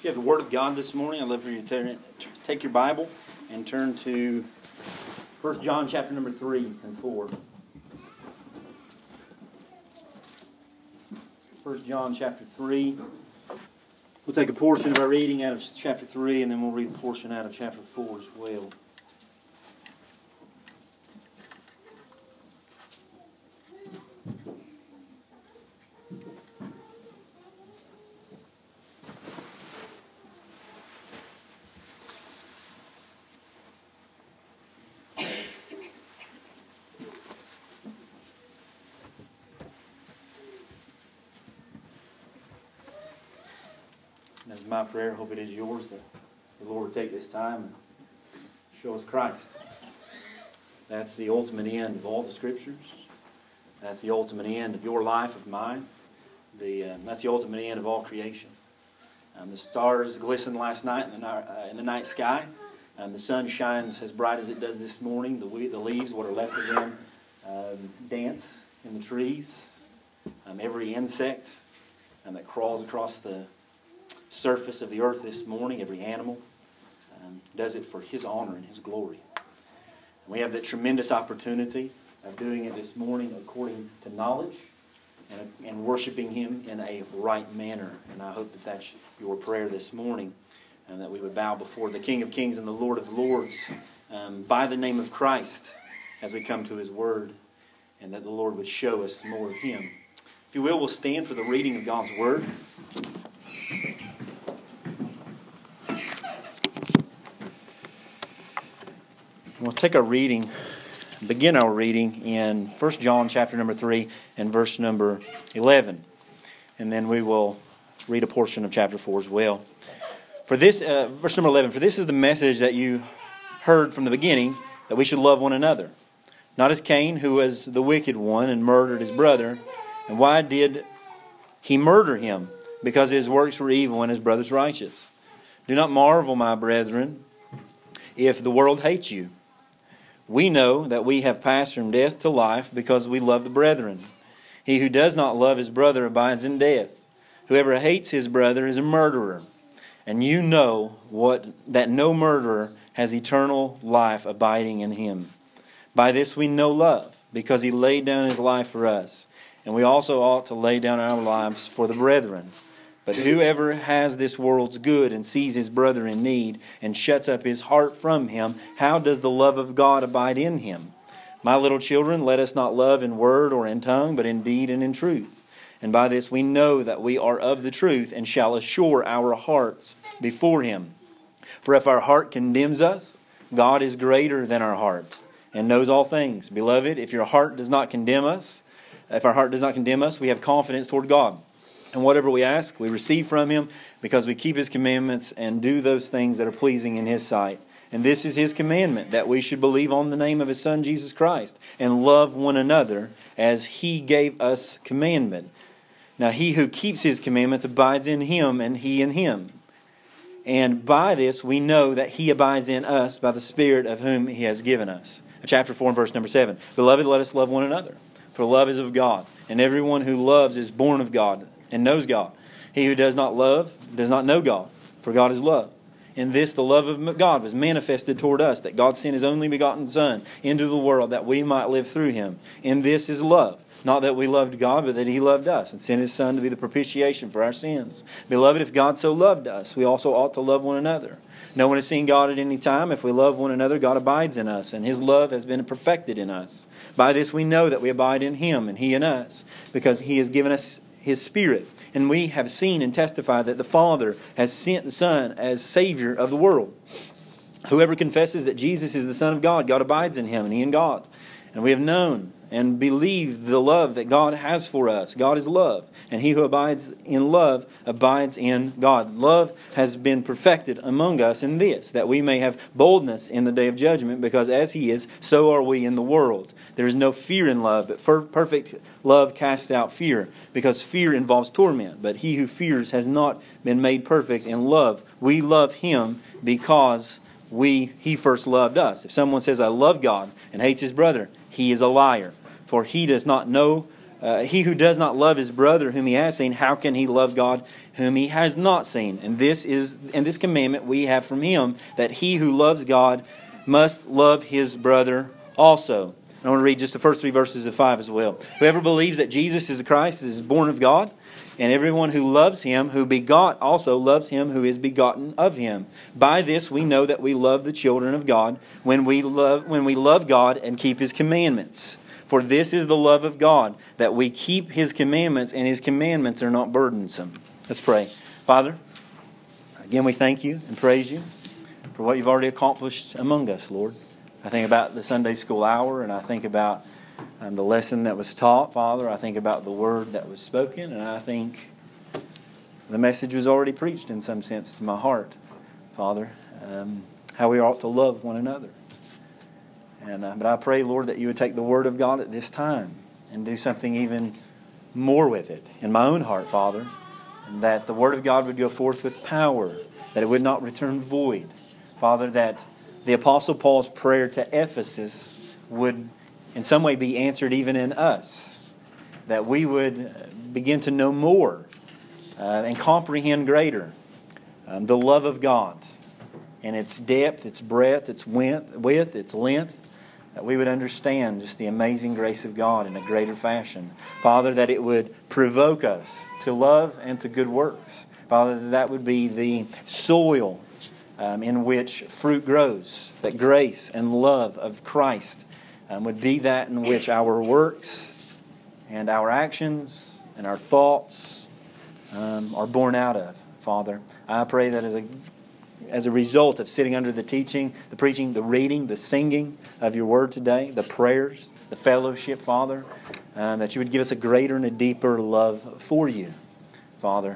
If you have the Word of God this morning, I'd love for you to take your Bible and turn to 1 John chapter number 3 and 4. 1 John chapter 3. We'll take a portion of our reading out of chapter 3 and then we'll read a portion out of chapter 4 as well. That's my prayer. Hope it is yours that the Lord will take this time and show us Christ. That's the ultimate end of all the Scriptures. That's the ultimate end of your life, of mine. That's the ultimate end of all creation. The stars glistened last night in the night sky. The sun shines as bright as it does this morning. The leaves, what are left of them, dance in the trees. Every insect that crawls across the surface of the earth this morning, every animal, does it for His honor and His glory. And we have that tremendous opportunity of doing it this morning according to knowledge and worshiping Him in a right manner. And I hope that that's your prayer this morning, and that we would bow before the King of Kings and the Lord of Lords by the name of Christ as we come to His Word, and that the Lord would show us more of Him. If you will, we'll stand for the reading of God's Word. We'll take our reading, begin our reading in 1 John chapter number 3 and verse number 11. And then we will read a portion of chapter 4 as well. For this, verse number 11, for this is the message that you heard from the beginning, that we should love one another. Not as Cain, who was the wicked one and murdered his brother. And why did he murder him? Because his works were evil and his brother's righteous. Do not marvel, my brethren, if the world hates you. We know that we have passed from death to life because we love the brethren. He who does not love his brother abides in death. Whoever hates his brother is a murderer. And you know that no murderer has eternal life abiding in him. By this we know love, because He laid down His life for us. And we also ought to lay down our lives for the brethren. But whoever has this world's good and sees his brother in need and shuts up his heart from him, how does the love of God abide in him? My little children, let us not love in word or in tongue, but in deed and in truth. And by this we know that we are of the truth and shall assure our hearts before Him. For if our heart condemns us, God is greater than our heart and knows all things. Beloved, if our heart does not condemn us, we have confidence toward God. And whatever we ask, we receive from Him, because we keep His commandments and do those things that are pleasing in His sight. And this is His commandment, that we should believe on the name of His Son, Jesus Christ, and love one another as He gave us commandment. Now He who keeps His commandments abides in Him, and He in Him. And by this we know that He abides in us by the Spirit of whom He has given us. Chapter 4 and verse number 7. Beloved, let us love one another, for love is of God, and everyone who loves is born of God and knows God. He who does not love does not know God, for God is love. In this the love of God was manifested toward us, that God sent His only begotten Son into the world that we might live through Him. In this is love, not that we loved God, but that He loved us and sent His Son to be the propitiation for our sins. Beloved, if God so loved us, we also ought to love one another. No one has seen God at any time. If we love one another, God abides in us, and His love has been perfected in us. By this we know that we abide in Him, and He in us, because He has given us His Spirit. And we have seen and testified that the Father has sent the Son as Savior of the world. Whoever confesses that Jesus is the Son of God, God abides in Him, and He in God. And we have known and believed the love that God has for us. God is love, and he who abides in love abides in God. Love has been perfected among us in this, that we may have boldness in the day of judgment, because as He is, so are we in the world. There is no fear in love, but perfect love casts out fear, because fear involves torment. But he who fears has not been made perfect in love. We love Him because He first loved us. If someone says, I love God, and hates his brother, he is a liar. For he does not know He who does not love his brother whom he has seen, how can he love God whom he has not seen? And this commandment we have from him, that he who loves God must love his brother also. And I want to read just the first 3 verses of 5 as well. Whoever believes that Jesus is the Christ is born of God, and everyone who loves him who begot also loves him who is begotten of him. By this we know that we love the children of God, when we love God and keep his commandments. For this is the love of God, that we keep his commandments, and his commandments are not burdensome. Let's pray. Father, again we thank you and praise you for what you've already accomplished among us, Lord. I think about the Sunday school hour, and I think about the lesson that was taught, Father. I think about the word that was spoken, and I think the message was already preached in some sense to my heart, Father, how we ought to love one another. But I pray, Lord, that you would take the Word of God at this time and do something even more with it in my own heart, Father, and that the Word of God would go forth with power, that it would not return void. Father, that the Apostle Paul's prayer to Ephesus would in some way be answered even in us, that we would begin to know more and comprehend greater the love of God and its depth, its breadth, its width, its length, that we would understand just the amazing grace of God in a greater fashion. Father, that it would provoke us to love and to good works. Father, that would be the soil in which fruit grows, that grace and love of Christ would be that in which our works and our actions and our thoughts are born out of. Father, I pray that as a result of sitting under the teaching, the preaching, the reading, the singing of your word today, the prayers, the fellowship, Father, that you would give us a greater and a deeper love for you, Father.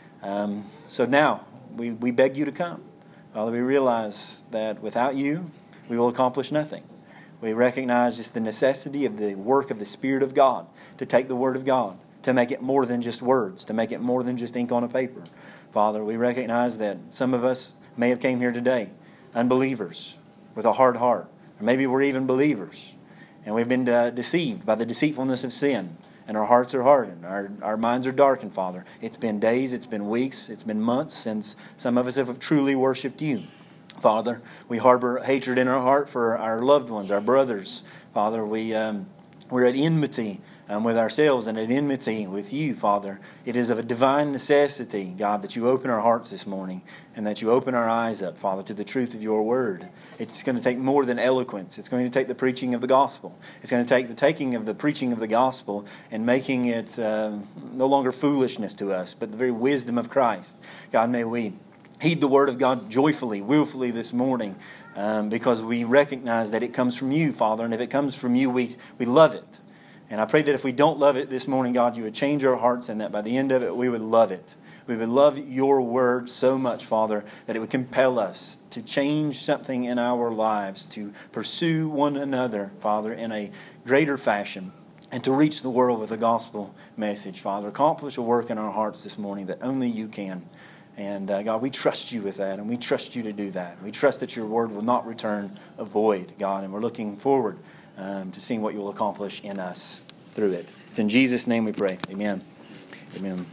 So now, we beg you to come. Father, we realize that without you, we will accomplish nothing. We recognize just the necessity of the work of the Spirit of God to take the Word of God, to make it more than just words, to make it more than just ink on a paper. Father, we recognize that some of us may have came here today unbelievers with a hard heart, or maybe we're even believers, and we've been deceived by the deceitfulness of sin, and our hearts are hardened, our minds are darkened, Father. It's been days, it's been weeks, it's been months since some of us have truly worshipped you. Father, we harbor hatred in our heart for our loved ones, our brothers. Father, we're at enmity with ourselves and at enmity with you, Father. It is of a divine necessity, God, that you open our hearts this morning and that you open our eyes up, Father, to the truth of your word. It's going to take more than eloquence. It's going to take the preaching of the gospel. It's going to take the taking of the preaching of the gospel and making it no longer foolishness to us, but the very wisdom of Christ. God, may we heed the word of God joyfully, willfully this morning, because we recognize that it comes from you, Father, and if it comes from you, we love it. And I pray that if we don't love it this morning, God, you would change our hearts and that by the end of it, we would love it. We would love your word so much, Father, that it would compel us to change something in our lives, to pursue one another, Father, in a greater fashion, and to reach the world with a gospel message, Father. Accomplish a work in our hearts this morning that only you can. And God, we trust you with that, and we trust you to do that. We trust that your word will not return void, God, and we're looking forward to seeing what you will accomplish in us through it. It's in Jesus' name we pray. Amen. Amen.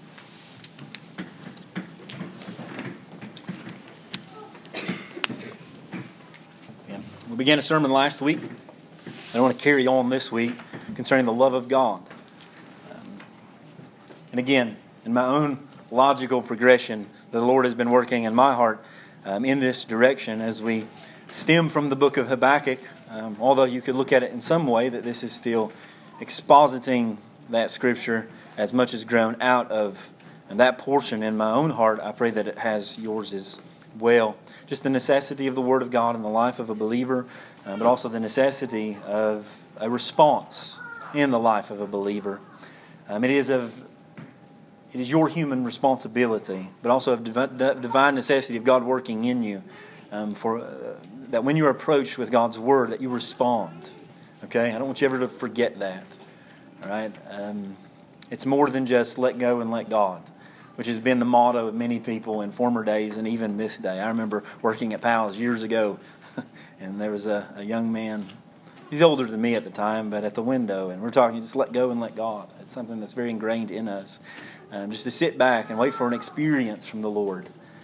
We began a sermon last week. I want to carry on this week concerning the love of God. And again, in my own logical progression, the Lord has been working in my heart in this direction as we stem from the book of Habakkuk, although you could look at it in some way that this is still expositing that scripture as much as grown out of that portion in my own heart. I pray that it has yours as well. Just the necessity of the Word of God in the life of a believer, but also the necessity of a response in the life of a believer. It is your human responsibility, but also of divine necessity of God working in you, that when you're approached with God's Word, that you respond. Okay? I don't want you ever to forget that. All right? It's more than just let go and let God, which has been the motto of many people in former days and even this day. I remember working at Powell's years ago, and there was a young man He's older than me at the time, but at the window, and we're talking just let go and let God. It's something that's very ingrained in us. Just to sit back and wait for an experience from the Lord.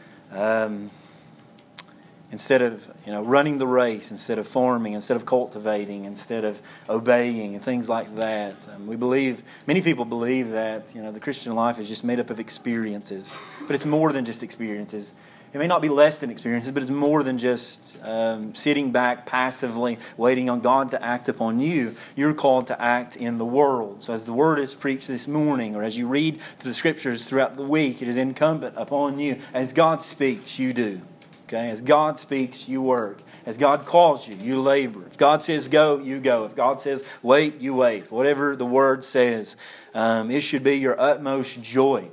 Instead of running the race, instead of farming, instead of cultivating, instead of obeying and things like that. Many people believe that the Christian life is just made up of experiences. But it's more than just experiences. It may not be less than experiences, but it's more than just sitting back passively waiting on God to act upon you. You're called to act in the world. So as the Word is preached this morning, or as you read the Scriptures throughout the week, it is incumbent upon you. As God speaks, you do. Okay? As God speaks, you work. As God calls you, you labor. If God says go, you go. If God says wait, you wait. Whatever the Word says, it should be your utmost joy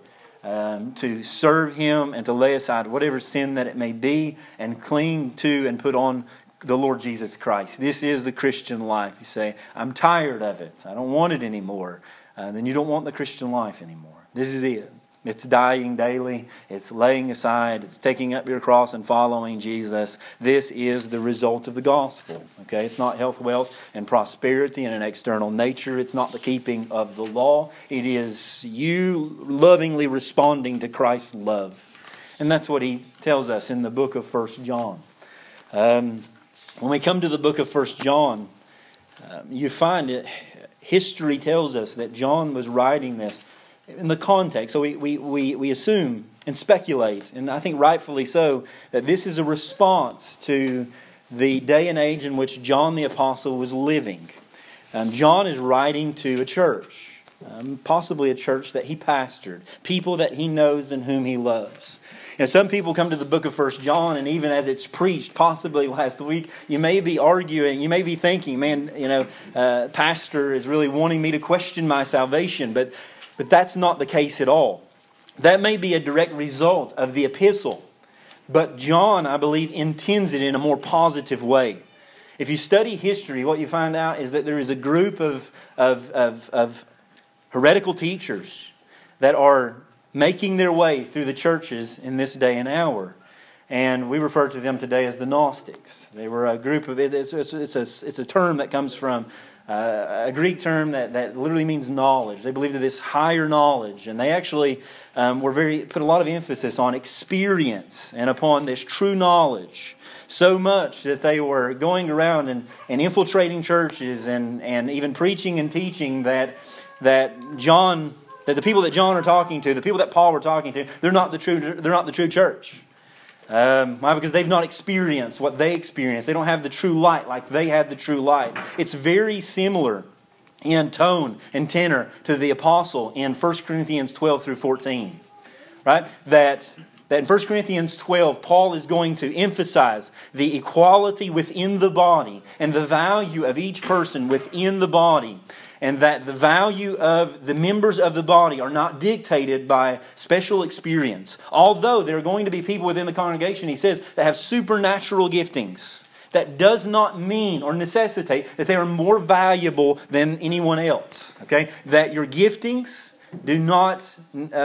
to serve Him and to lay aside whatever sin that it may be and cling to and put on the Lord Jesus Christ. This is the Christian life. You say, I'm tired of it. I don't want it anymore. Then you don't want the Christian life anymore. This is it. It's dying daily. It's laying aside. It's taking up your cross and following Jesus. This is the result of the gospel. Okay, it's not health, wealth, and prosperity and an external nature. It's not the keeping of the law. It is you lovingly responding to Christ's love. And that's what he tells us in the book of 1 John. When we come to the book of 1 John, you find it. History tells us that John was writing this in the context. So we assume and speculate, and I think rightfully so, that this is a response to the day and age in which John the Apostle was living. John is writing to a church, possibly a church that he pastored, people that he knows and whom he loves. Some people come to the book of 1 John, and even as it's preached, possibly last week, you may be arguing, you may be thinking, man, pastor is really wanting me to question my salvation, but that's not the case at all. That may be a direct result of the epistle. But John, I believe, intends it in a more positive way. If you study history, what you find out is that there is a group of heretical teachers that are making their way through the churches in this day and hour. And we refer to them today as the Gnostics. They were a group of, it's a term that comes from a Greek term that literally means knowledge. They believed in this higher knowledge, and they actually put a lot of emphasis on experience and upon this true knowledge. So much that they were going around and infiltrating churches and even preaching and teaching that the people that John are talking to, the people that Paul were talking to, they're not the true church. Why? Because they've not experienced what they experienced. They don't have the true light like they had the true light. It's very similar in tone and tenor to the apostle in 1 Corinthians 12 through 14. Right? That in 1 Corinthians 12, Paul is going to emphasize the equality within the body and the value of each person within the body. And that the value of the members of the body are not dictated by special experience. Although there are going to be people within the congregation, he says, that have supernatural giftings. That does not mean or necessitate that they are more valuable than anyone else. Okay? That your giftings do not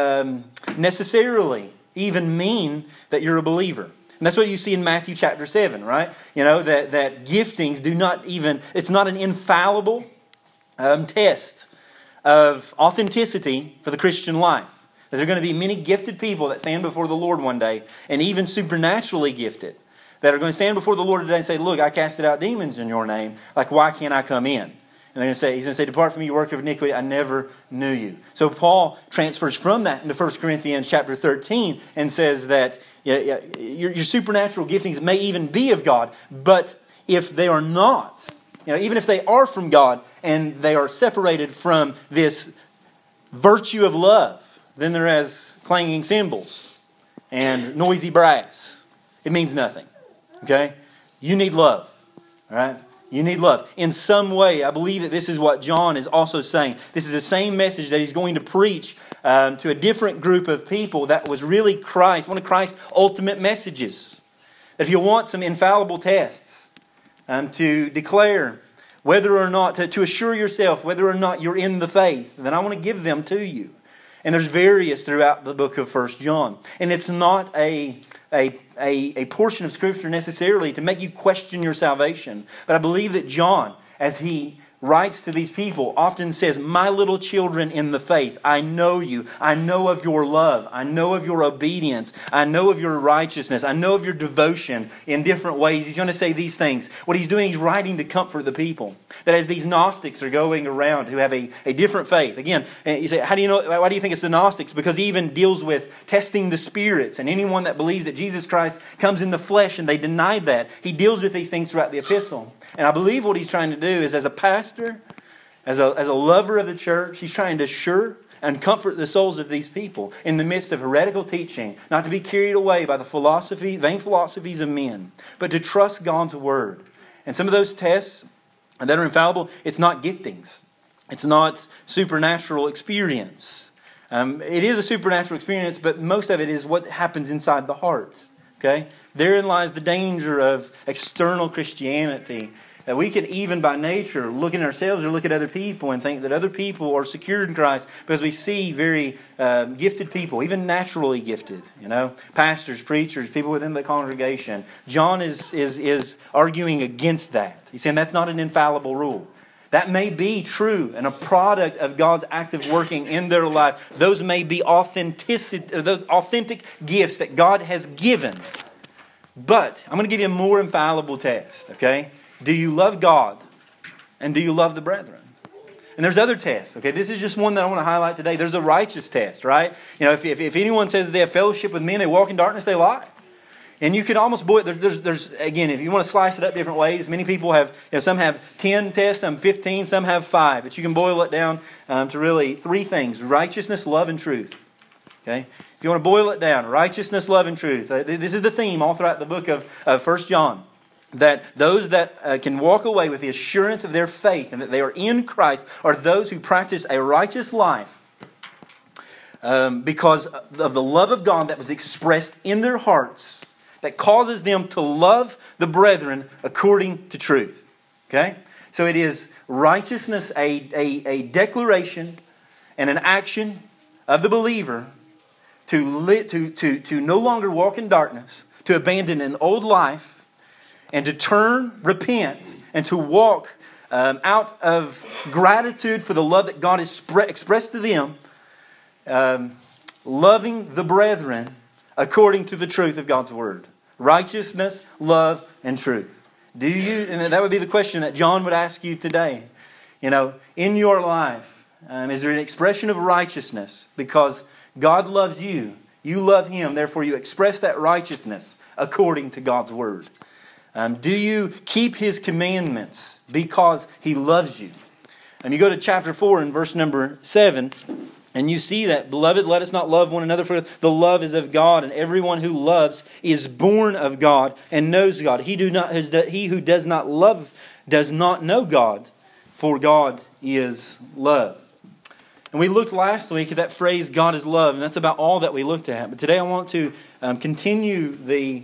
necessarily even mean that you're a believer. And that's what you see in Matthew chapter 7, right? That giftings do not even, it's not an infallible test of authenticity for the Christian life. That there are going to be many gifted people that stand before the Lord one day, and even supernaturally gifted, that are going to stand before the Lord today and say, look, I casted out demons in your name. Like, why can't I come in? And he's going to say, depart from me, you work of iniquity, I never knew you. So Paul transfers from that into 1 Corinthians chapter 13 and says that your supernatural giftings may even be of God, but if they are not, even if they are from God and they are separated from this virtue of love, then they're as clanging cymbals and noisy brass. It means nothing. Okay? You need love. All right? You need love. In some way, I believe that this is what John is also saying. This is the same message that he's going to preach to a different group of people that was really Christ, one of Christ's ultimate messages. That if you want some infallible tests, to declare whether or not, to assure yourself whether or not you're in the faith, then I want to give them to you. And there's various throughout the book of 1 John. And it's not a portion of Scripture necessarily to make you question your salvation. But I believe that John, as he writes to these people, often says, "My little children in the faith, I know you. I know of your love. I know of your obedience. I know of your righteousness. I know of your devotion," in different ways. He's going to say these things. What he's doing, he's writing to comfort the people. That as these Gnostics are going around who have a different faith. Again, you say, how do you know? Why do you think it's the Gnostics? Because he even deals with testing the spirits. And anyone that believes that Jesus Christ comes in the flesh and they denied that, he deals with these things throughout the epistle. And I believe what he's trying to do is, as a pastor, as a lover of the church, he's trying to assure and comfort the souls of these people in the midst of heretical teaching, not to be carried away by the vain philosophies of men, but to trust God's Word. And some of those tests that are infallible, it's not giftings. It's not supernatural experience. It is a supernatural experience, but most of it is what happens inside the heart. Okay? Therein lies the danger of external Christianity. That we can even by nature look at ourselves or look at other people and think that other people are secured in Christ because we see very gifted people, even naturally gifted, pastors, preachers, people within the congregation. John is arguing against that. He's saying that's not an infallible rule. That may be true and a product of God's active working in their life. Those may be authentic gifts that God has given. But I'm going to give you a more infallible test, okay? Do you love God? And do you love the brethren? And there's other tests, okay? This is just one that I want to highlight today. There's a righteous test, right? If anyone says that they have fellowship with me and they walk in darkness, they lie. And you can almost boil it. There's again, if you want to slice it up different ways, many people have, some have 10 tests, some 15, some have 5. But you can boil it down to really 3 things: righteousness, love, and truth. Okay? If you want to boil it down, righteousness, love, and truth. This is the theme all throughout the book of 1 John. That those that can walk away with the assurance of their faith and that they are in Christ are those who practice a righteous life because of the love of God that was expressed in their hearts, that causes them to love the brethren according to truth. Okay? So it is righteousness, a declaration and an action of the believer to no longer walk in darkness, to abandon an old life, and to turn, repent, and to walk out of gratitude for the love that God has expressed to them, loving the brethren according to the truth of God's Word. Righteousness, love, and truth. Do you? And that would be the question that John would ask you today. In your life, is there an expression of righteousness because God loves you? You love Him, therefore you express that righteousness according to God's Word. Do you keep His commandments because He loves you? And you go to chapter 4 and verse number 7, and you see that, "Beloved, let us not love one another, for the love is of God, and everyone who loves is born of God and knows God. He who does not love does not know God, for God is love." And we looked last week at that phrase, "God is love," and that's about all that we looked at. But today I want to continue the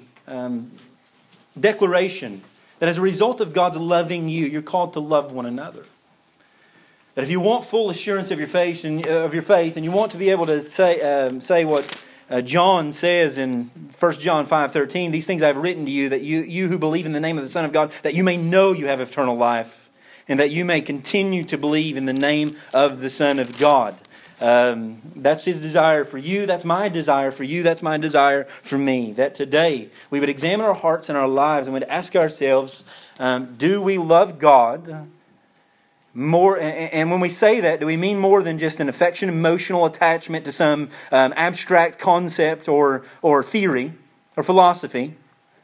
declaration that as a result of God's loving you, you're called to love one another. That if you want full assurance of your faith and you want to be able to say what John says in 1 John 5:13, "These things I have written to you, that you who believe in the name of the Son of God, that you may know you have eternal life, and that you may continue to believe in the name of the Son of God." That's His desire for you. That's my desire for you. That's my desire for me. That today we would examine our hearts and our lives and would ask ourselves, do we love God more? And when we say that, do we mean more than just an affection, emotional attachment to some abstract concept or theory or philosophy?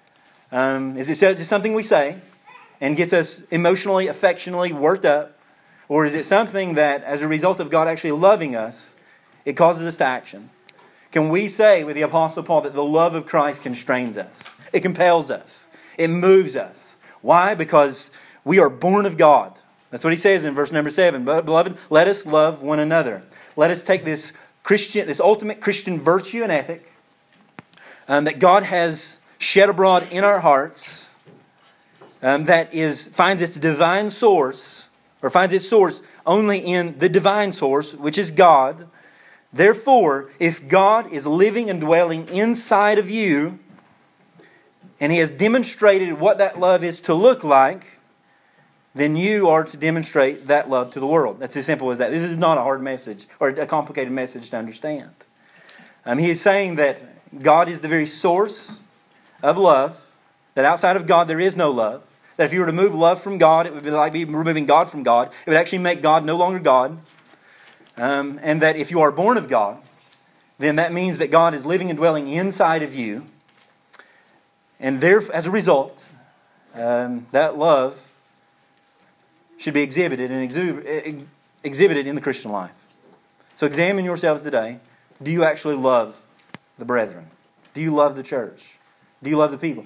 Is it something we say and gets us emotionally, affectionately worked up? Or is it something that, as a result of God actually loving us, it causes us to action? Can we say with the Apostle Paul that the love of Christ constrains us? It compels us. It moves us. Why? Because we are born of God. That's what he says in verse number 7. "Beloved, let us love one another." Let us take this ultimate Christian virtue and ethic that God has shed abroad in our hearts, that finds its divine source, or finds its source only in the divine source, which is God. Therefore, if God is living and dwelling inside of you, and He has demonstrated what that love is to look like, then you are to demonstrate that love to the world. That's as simple as that. This is not a hard message or a complicated message to understand. He is saying that God is the very source of love, that outside of God there is no love, that if you were to remove love from God, it would be like removing God from God. It would actually make God no longer God. And that if you are born of God, then that means that God is living and dwelling inside of you. And there, as a result, that love should be exhibited and exhibited in the Christian life. So examine yourselves today. Do you actually love the brethren? Do you love the church? Do you love the people?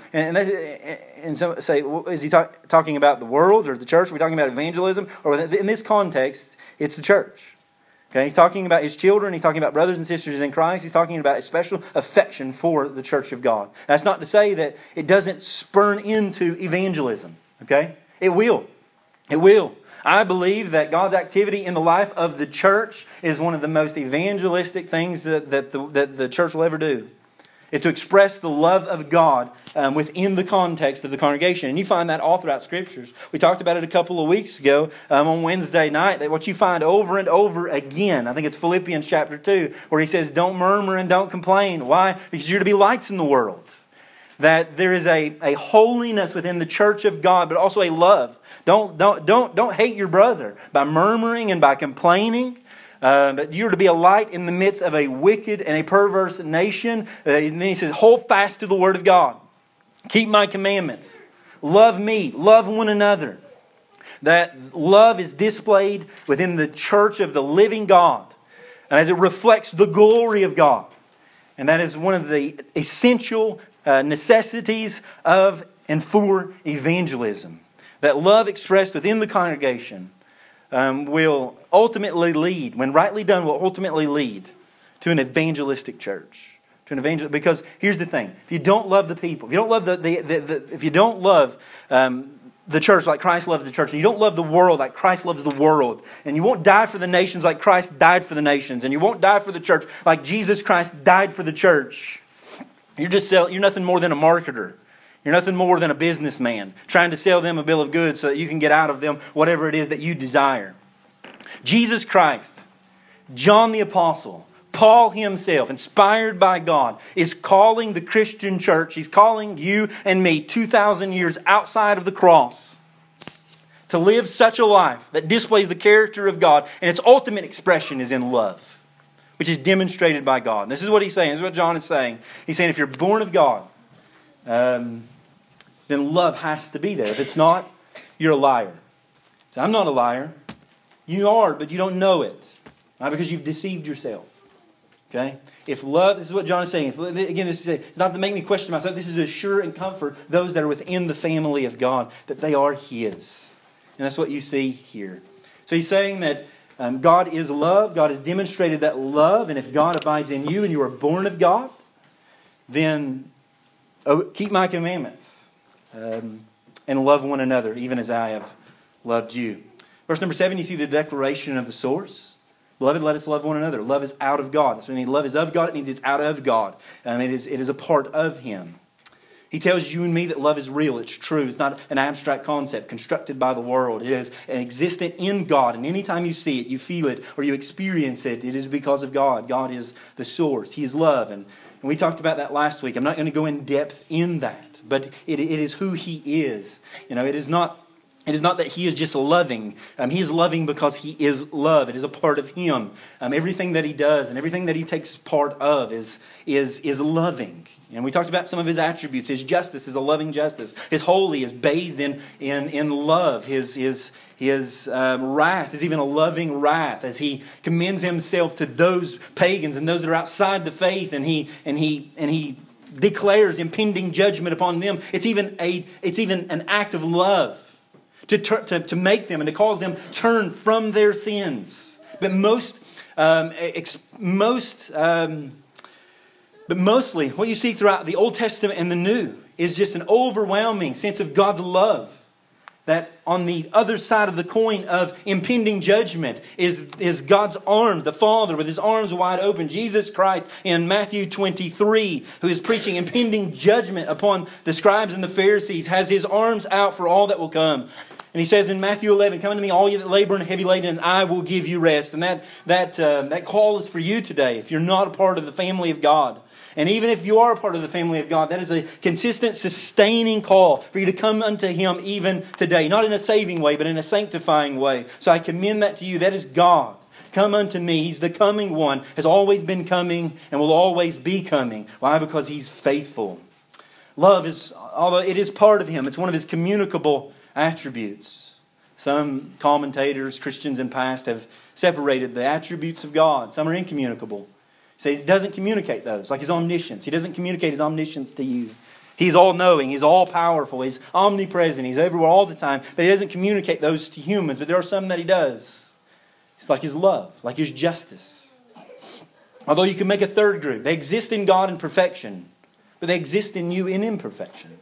And some say, well, is he talking about the world or the church? Are we talking about evangelism? Or in this context, it's the church. Okay, he's talking about his children. He's talking about brothers and sisters in Christ. He's talking about a special affection for the church of God. That's not to say that it doesn't spurn into evangelism. Okay, it will. It will. I believe that God's activity in the life of the church is one of the most evangelistic things that the church will ever do. Is to express the love of God within the context of the congregation. And you find that all throughout Scriptures. We talked about it a couple of weeks ago on Wednesday night. That what you find over and over again, I think it's Philippians chapter 2, where he says, don't murmur and don't complain. Why? Because you're to be lights in the world. That there is a holiness within the church of God, but also a love. Don't hate your brother by murmuring and by complaining. But you're to be a light in the midst of a wicked and a perverse nation. And then he says, hold fast to the word of God. Keep my commandments. Love me. Love one another. That love is displayed within the church of the living God. As it reflects the glory of God. And that is one of the essential necessities of and for evangelism. That love expressed within the congregation will ultimately lead, when rightly done, will ultimately lead to an evangelistic church. Because here's the thing: if you don't love the people, if you don't love if you don't love the church like Christ loves the church, and you don't love the world like Christ loves the world, and you won't die for the nations like Christ died for the nations, and you won't die for the church like Jesus Christ died for the church, you're nothing more than a marketer. You're nothing more than a businessman trying to sell them a bill of goods so that you can get out of them whatever it is that you desire. Jesus Christ, John the Apostle, Paul himself, inspired by God, is calling the Christian church. He's calling you and me 2,000 years outside of the cross to live such a life that displays the character of God, and its ultimate expression is in love, which is demonstrated by God. And this is what he's saying. This is what John is saying. He's saying if you're born of God, then love has to be there. If it's not, you're a liar. So I'm not a liar. You are, but you don't know it. Right? Because you've deceived yourself. Okay? If love, this is what John is saying. Again, this is it's not to make me question myself. This is to assure and comfort those that are within the family of God, that they are His. And that's what you see here. So he's saying that God is love. God has demonstrated that love. And if God abides in you and you are born of God, then keep my commandments. And love one another, even as I have loved you. Verse number 7, you see the declaration of the source. Beloved, let us love one another. Love is out of God. That's what I mean. Love is of God. It means it's out of God. It is a part of Him. He tells you and me that love is real. It's true. It's not an abstract concept constructed by the world. It is an existent in God. And anytime you see it, you feel it, or you experience it, it is because of God. God is the source. He is love. And we talked about that last week. I'm not going to go in depth in that. But it is who He is. It is not that He is just loving. He is loving because He is love. It is a part of Him. Everything that He does and everything that He takes part of is loving. And we talked about some of His attributes. His justice is a loving justice. His holy is bathed in love. His wrath is even a loving wrath, as He commends Himself to those pagans and those that are outside the faith, and He declares impending judgment upon them. It's even an act of love to make them and to cause them turn from their sins. But mostly, what you see throughout the Old Testament and the New is just an overwhelming sense of God's love. That on the other side of the coin of impending judgment is God's arm, the Father with His arms wide open. Jesus Christ in Matthew 23, who is preaching impending judgment upon the scribes and the Pharisees, has His arms out for all that will come. And he says in Matthew 11, come unto me, all you that labor and are heavy laden, and I will give you rest. And that call is for you today if you're not a part of the family of God. And even if you are a part of the family of God, that is a consistent, sustaining call for you to come unto Him even today. Not in a saving way, but in a sanctifying way. So I commend that to you. That is God. Come unto me. He's the coming one. Has always been coming and will always be coming. Why? Because He's faithful. Love is, although it is part of Him, it's one of His communicable attributes. Some commentators, Christians in past, have separated the attributes of God. Some are incommunicable. So He doesn't communicate those, like His omniscience. He doesn't communicate His omniscience to you. He's all-knowing. He's all-powerful. He's omnipresent. He's everywhere all the time. But He doesn't communicate those to humans. But there are some that He does. It's like His love, like His justice. Although you can make a third group. They exist in God in perfection, but they exist in you in imperfection.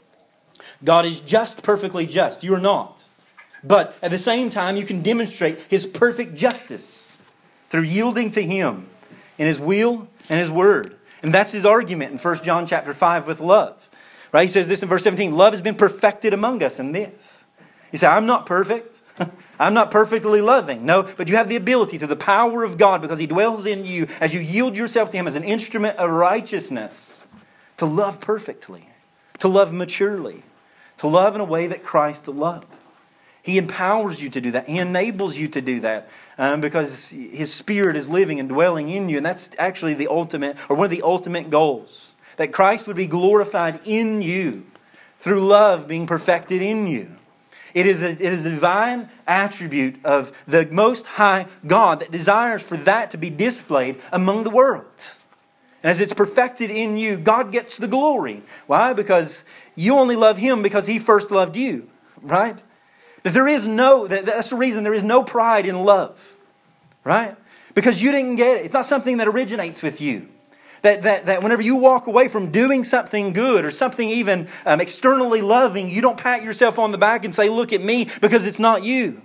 God is just, perfectly just. You are not. But at the same time, you can demonstrate His perfect justice through yielding to Him in His will and His word. And that's His argument in 1 John chapter 5 with love. Right? He says this in verse 17, love has been perfected among us in this. You say, I'm not perfect. I'm not perfectly loving. No, but you have the ability through the power of God, because He dwells in you as you yield yourself to Him as an instrument of righteousness, to love perfectly, to love maturely, to love in a way that Christ loved. He empowers you to do that. He enables you to do that because His Spirit is living and dwelling in you. And that's actually the ultimate, or one of the ultimate goals. That Christ would be glorified in you through love being perfected in you. It is a divine attribute of the Most High God that desires for that to be displayed among the world. And as it's perfected in you, God gets the glory. Why? Because you only love Him because He first loved you. Right? That that's the reason there is no pride in love. Right? Because you didn't get it. It's not something that originates with you. That whenever you walk away from doing something good or something even externally loving, you don't pat yourself on the back and say, look at me, because it's not you.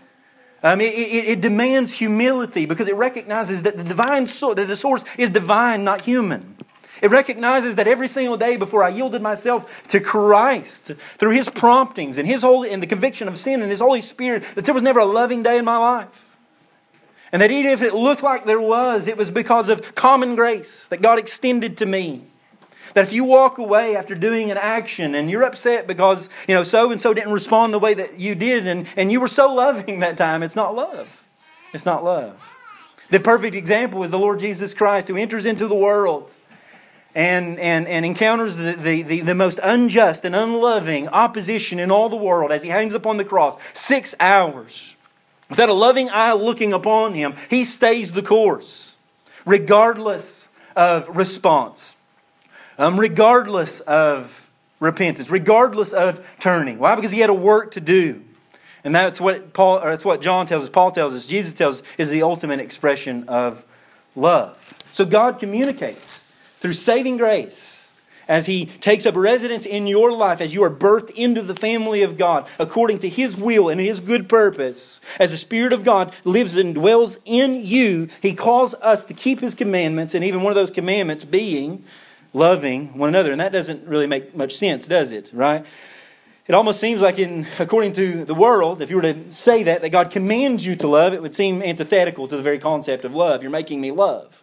It demands humility because it recognizes that the source is divine, not human. It recognizes that every single day before I yielded myself to Christ, through His promptings and and the conviction of sin and His Holy Spirit, that there was never a loving day in my life. And that even if it looked like there was, it was because of common grace that God extended to me. That if you walk away after doing an action and you're upset because, so-and-so didn't respond the way that you did and you were so loving that time, it's not love. It's not love. The perfect example is the Lord Jesus Christ, who enters into the world and encounters the most unjust and unloving opposition in all the world as He hangs upon the cross. 6 hours. Without a loving eye looking upon Him, He stays the course, regardless of response, regardless of repentance, regardless of turning. Why? Because He had a work to do. And that's what John tells us, Paul tells us, Jesus tells us is the ultimate expression of love. So God communicates through saving grace as He takes up residence in your life, as you are birthed into the family of God, according to His will and His good purpose. As the Spirit of God lives and dwells in you, He calls us to keep His commandments, and even one of those commandments being loving one another. And that doesn't really make much sense, does it? Right? It almost seems like, according to the world, if you were to say that God commands you to love, it would seem antithetical to the very concept of love. You're making me love.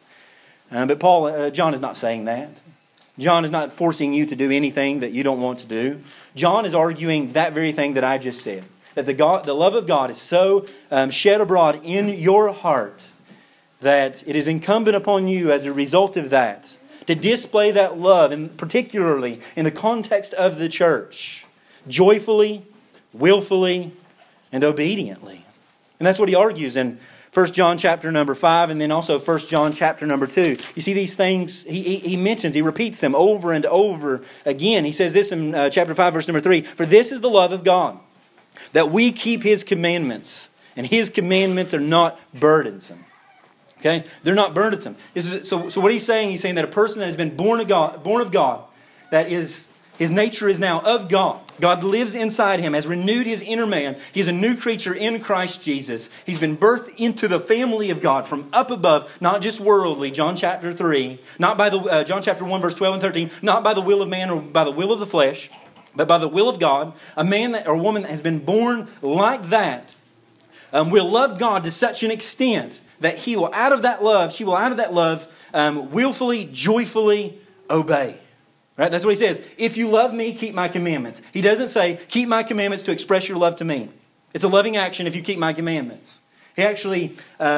But John is not saying that. John is not forcing you to do anything that you don't want to do. John is arguing that very thing that I just said. That the love of God is so shed abroad in your heart that it is incumbent upon you as a result of that to display that love, and particularly in the context of the church, joyfully, willfully, and obediently. And that's what he argues in 1 John chapter number 5, and then also 1 John chapter number 2. You see these things, he mentions, he repeats them over and over again. He says this in chapter 5, verse number 3. For this is the love of God, that we keep His commandments, and His commandments are not burdensome. Okay? They're not burdensome. So what he's saying that a person that has been born of God, that is, his nature is now of God. God lives inside him, has renewed his inner man. He's a new creature in Christ Jesus. He's been birthed into the family of God from up above, not just worldly, John chapter 3, not by John chapter 1, verse 12 and 13, not by the will of man or by the will of the flesh, But by the will of God, a man or a woman that has been born like that will love God to such an extent that she will out of that love willfully, joyfully obey. Right? That's what he says. If you love me, keep my commandments. He doesn't say, keep my commandments to express your love to me. It's a loving action if you keep my commandments. He actually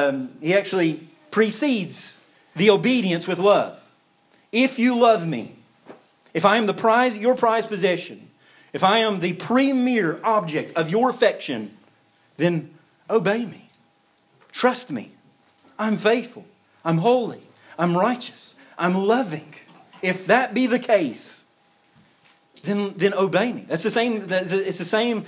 precedes the obedience with love. If you love me, if I am your prized possession, if I am the premier object of your affection, then obey me. Trust me. I'm faithful. I'm holy. I'm righteous. I'm loving. If that be the case, then obey me. That's the same. It's the same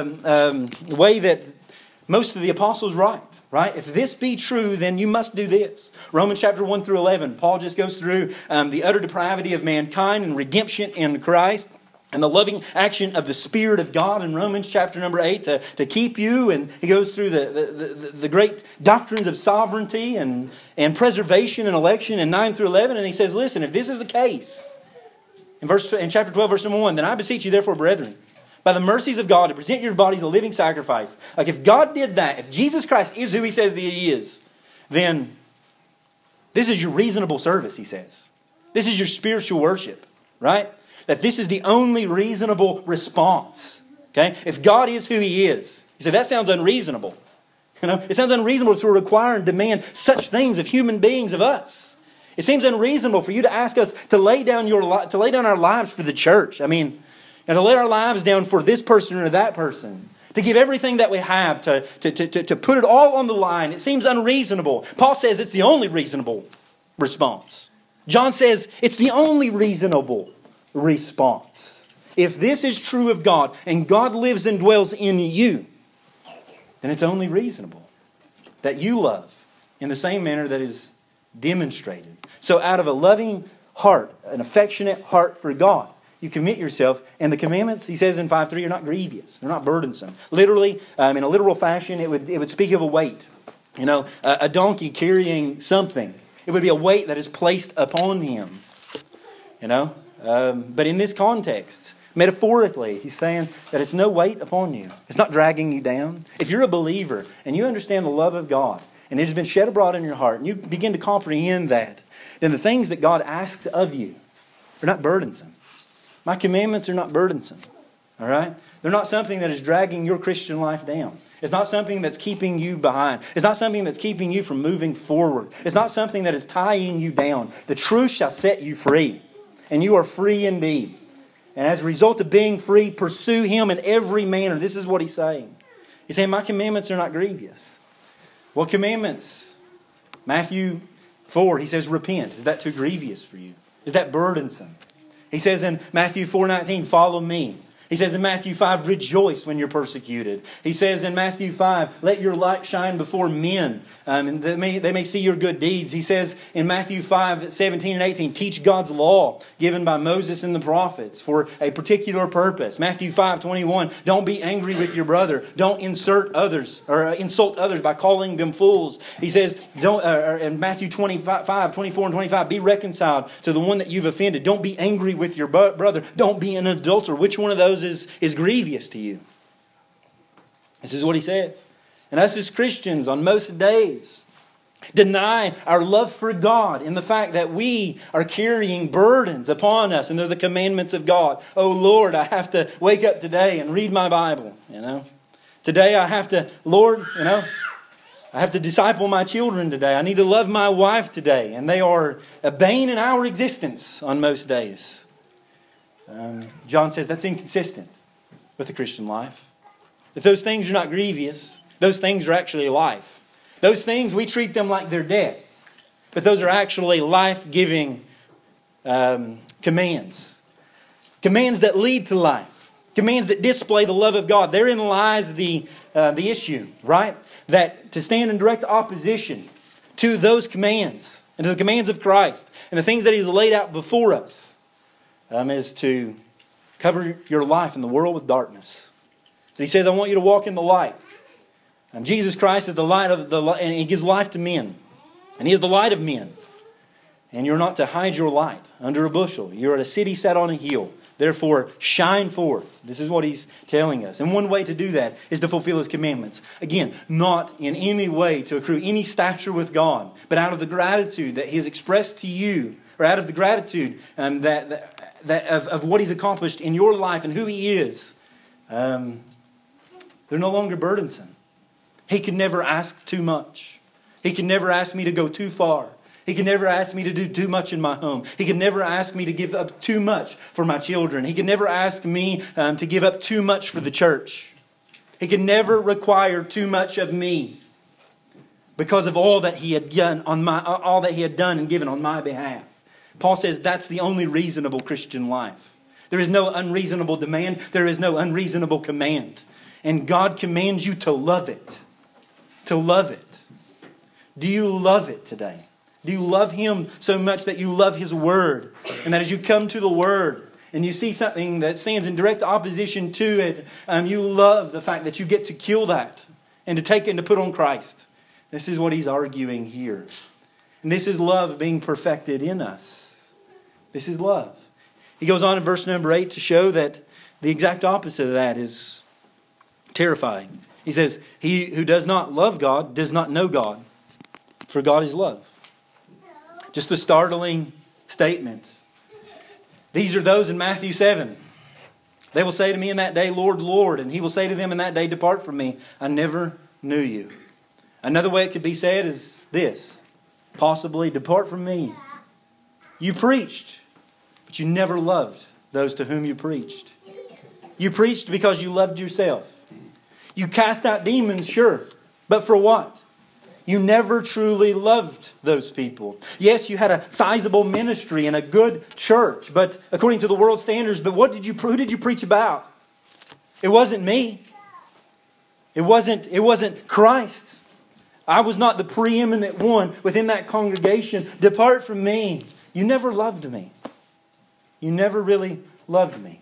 way that most of the apostles write. Right? If this be true, then you must do this. Romans chapter 1 through 11. Paul just goes through the utter depravity of mankind and redemption in Christ, and the loving action of the Spirit of God in Romans chapter number 8 to keep you. And he goes through the great doctrines of sovereignty and preservation and election in 9 through 11. And he says, listen, if this is the case, in chapter 12, verse number 1, then I beseech you therefore, brethren, by the mercies of God, to present your bodies a living sacrifice. Like if God did that, if Jesus Christ is who He says that He is, then this is your reasonable service, He says. This is your spiritual worship, right? That this is the only reasonable response. Okay? If God is who He is, you say that sounds unreasonable. It sounds unreasonable to require and demand such things of human beings, of us. It seems unreasonable for you to ask us to lay down our lives for the church. I mean, and to lay our lives down for this person or that person. To give everything that we have. To put it all on the line. It seems unreasonable. Paul says it's the only reasonable response. John says it's the only reasonable response. If this is true of God and God lives and dwells in you, then it's only reasonable that you love in the same manner that is demonstrated. So out of a loving heart, an affectionate heart for God, you commit yourself, and the commandments, he says in 5:3, are not grievous. They're not burdensome. Literally, in a literal fashion, it would speak of a weight. A donkey carrying something. It would be a weight that is placed upon him. But in this context, metaphorically, he's saying that it's no weight upon you. It's not dragging you down. If you're a believer and you understand the love of God, and it has been shed abroad in your heart, and you begin to comprehend that, then the things that God asks of you are not burdensome. My commandments are not burdensome. All right? They're not something that is dragging your Christian life down. It's not something that's keeping you behind. It's not something that's keeping you from moving forward. It's not something that is tying you down. The truth shall set you free. And you are free indeed. And as a result of being free, pursue Him in every manner. This is what He's saying. He's saying, my commandments are not grievous. What commandments? Matthew 4, He says, repent. Is that too grievous for you? Is that burdensome? He says in Matthew 4:19, follow me. He says in Matthew 5, rejoice when you're persecuted. He says in Matthew 5, let your light shine before men, and they may see your good deeds. He says in Matthew 5:17 and 18, teach God's law given by Moses and the prophets for a particular purpose. Matthew 5:21, don't be angry with your brother. Don't insult others by calling them fools. He says in Matthew 25:24 and 25, be reconciled to the one that you've offended. Don't be angry with your brother. Don't be an adulterer. Which one of those is grievous to you? This is what he says. And us as Christians on most days deny our love for God in the fact that we are carrying burdens upon us, and they're the commandments of God. Oh Lord, I have to wake up today and read my Bible. Today I have to, Lord, I have to disciple my children today. I need to love my wife today, and they are a bane in our existence on most days. John says that's inconsistent with the Christian life. If those things are not grievous, those things are actually life. Those things, we treat them like they're death. But those are actually life-giving commands. Commands that lead to life. Commands that display the love of God. Therein lies the issue, right? That to stand in direct opposition to those commands and to the commands of Christ and the things that He's laid out before us is to cover your life in the world with darkness. And He says, I want you to walk in the light. And Jesus Christ is the light of and He gives life to men. And He is the light of men. And you're not to hide your light under a bushel. You're at a city set on a hill. Therefore, shine forth. This is what he's telling us. And one way to do that is to fulfill his commandments. Again, not in any way to accrue any stature with God, but out of the gratitude that he has expressed to you, or out of the gratitude of what he's accomplished in your life and who he is. They're no longer burdensome. He could never ask too much. He could never ask me to go too far. He could never ask me to do too much in my home. He could never ask me to give up too much for my children. He could never ask me to give up too much for the church. He could never require too much of me because of all that he had done all that he had done and given on my behalf. Paul says that's the only reasonable Christian life. There is no unreasonable demand. There is no unreasonable command. And God commands you to love it. To love it. Do you love it today? Do you love Him so much that you love His Word? And that as you come to the Word and you see something that stands in direct opposition to it, you love the fact that you get to kill that and to take it and to put on Christ. This is what he's arguing here. And this is love being perfected in us. This is love. He goes on in verse number 8 to show that the exact opposite of that is terrifying. He says, he who does not love God does not know God, for God is love. Just a startling statement. These are those in Matthew 7. They will say to me in that day, Lord, Lord. And He will say to them in that day, depart from me. I never knew you. Another way it could be said is this. Possibly, depart from me. You preached, but you never loved those to whom you preached. You preached because you loved yourself. You cast out demons, sure. But for what? You never truly loved those people. Yes, you had a sizable ministry and a good church, but according to the world standards, but who did you preach about? It wasn't me. It wasn't Christ. I was not the preeminent one within that congregation. Depart from me. You never loved me. You never really loved me.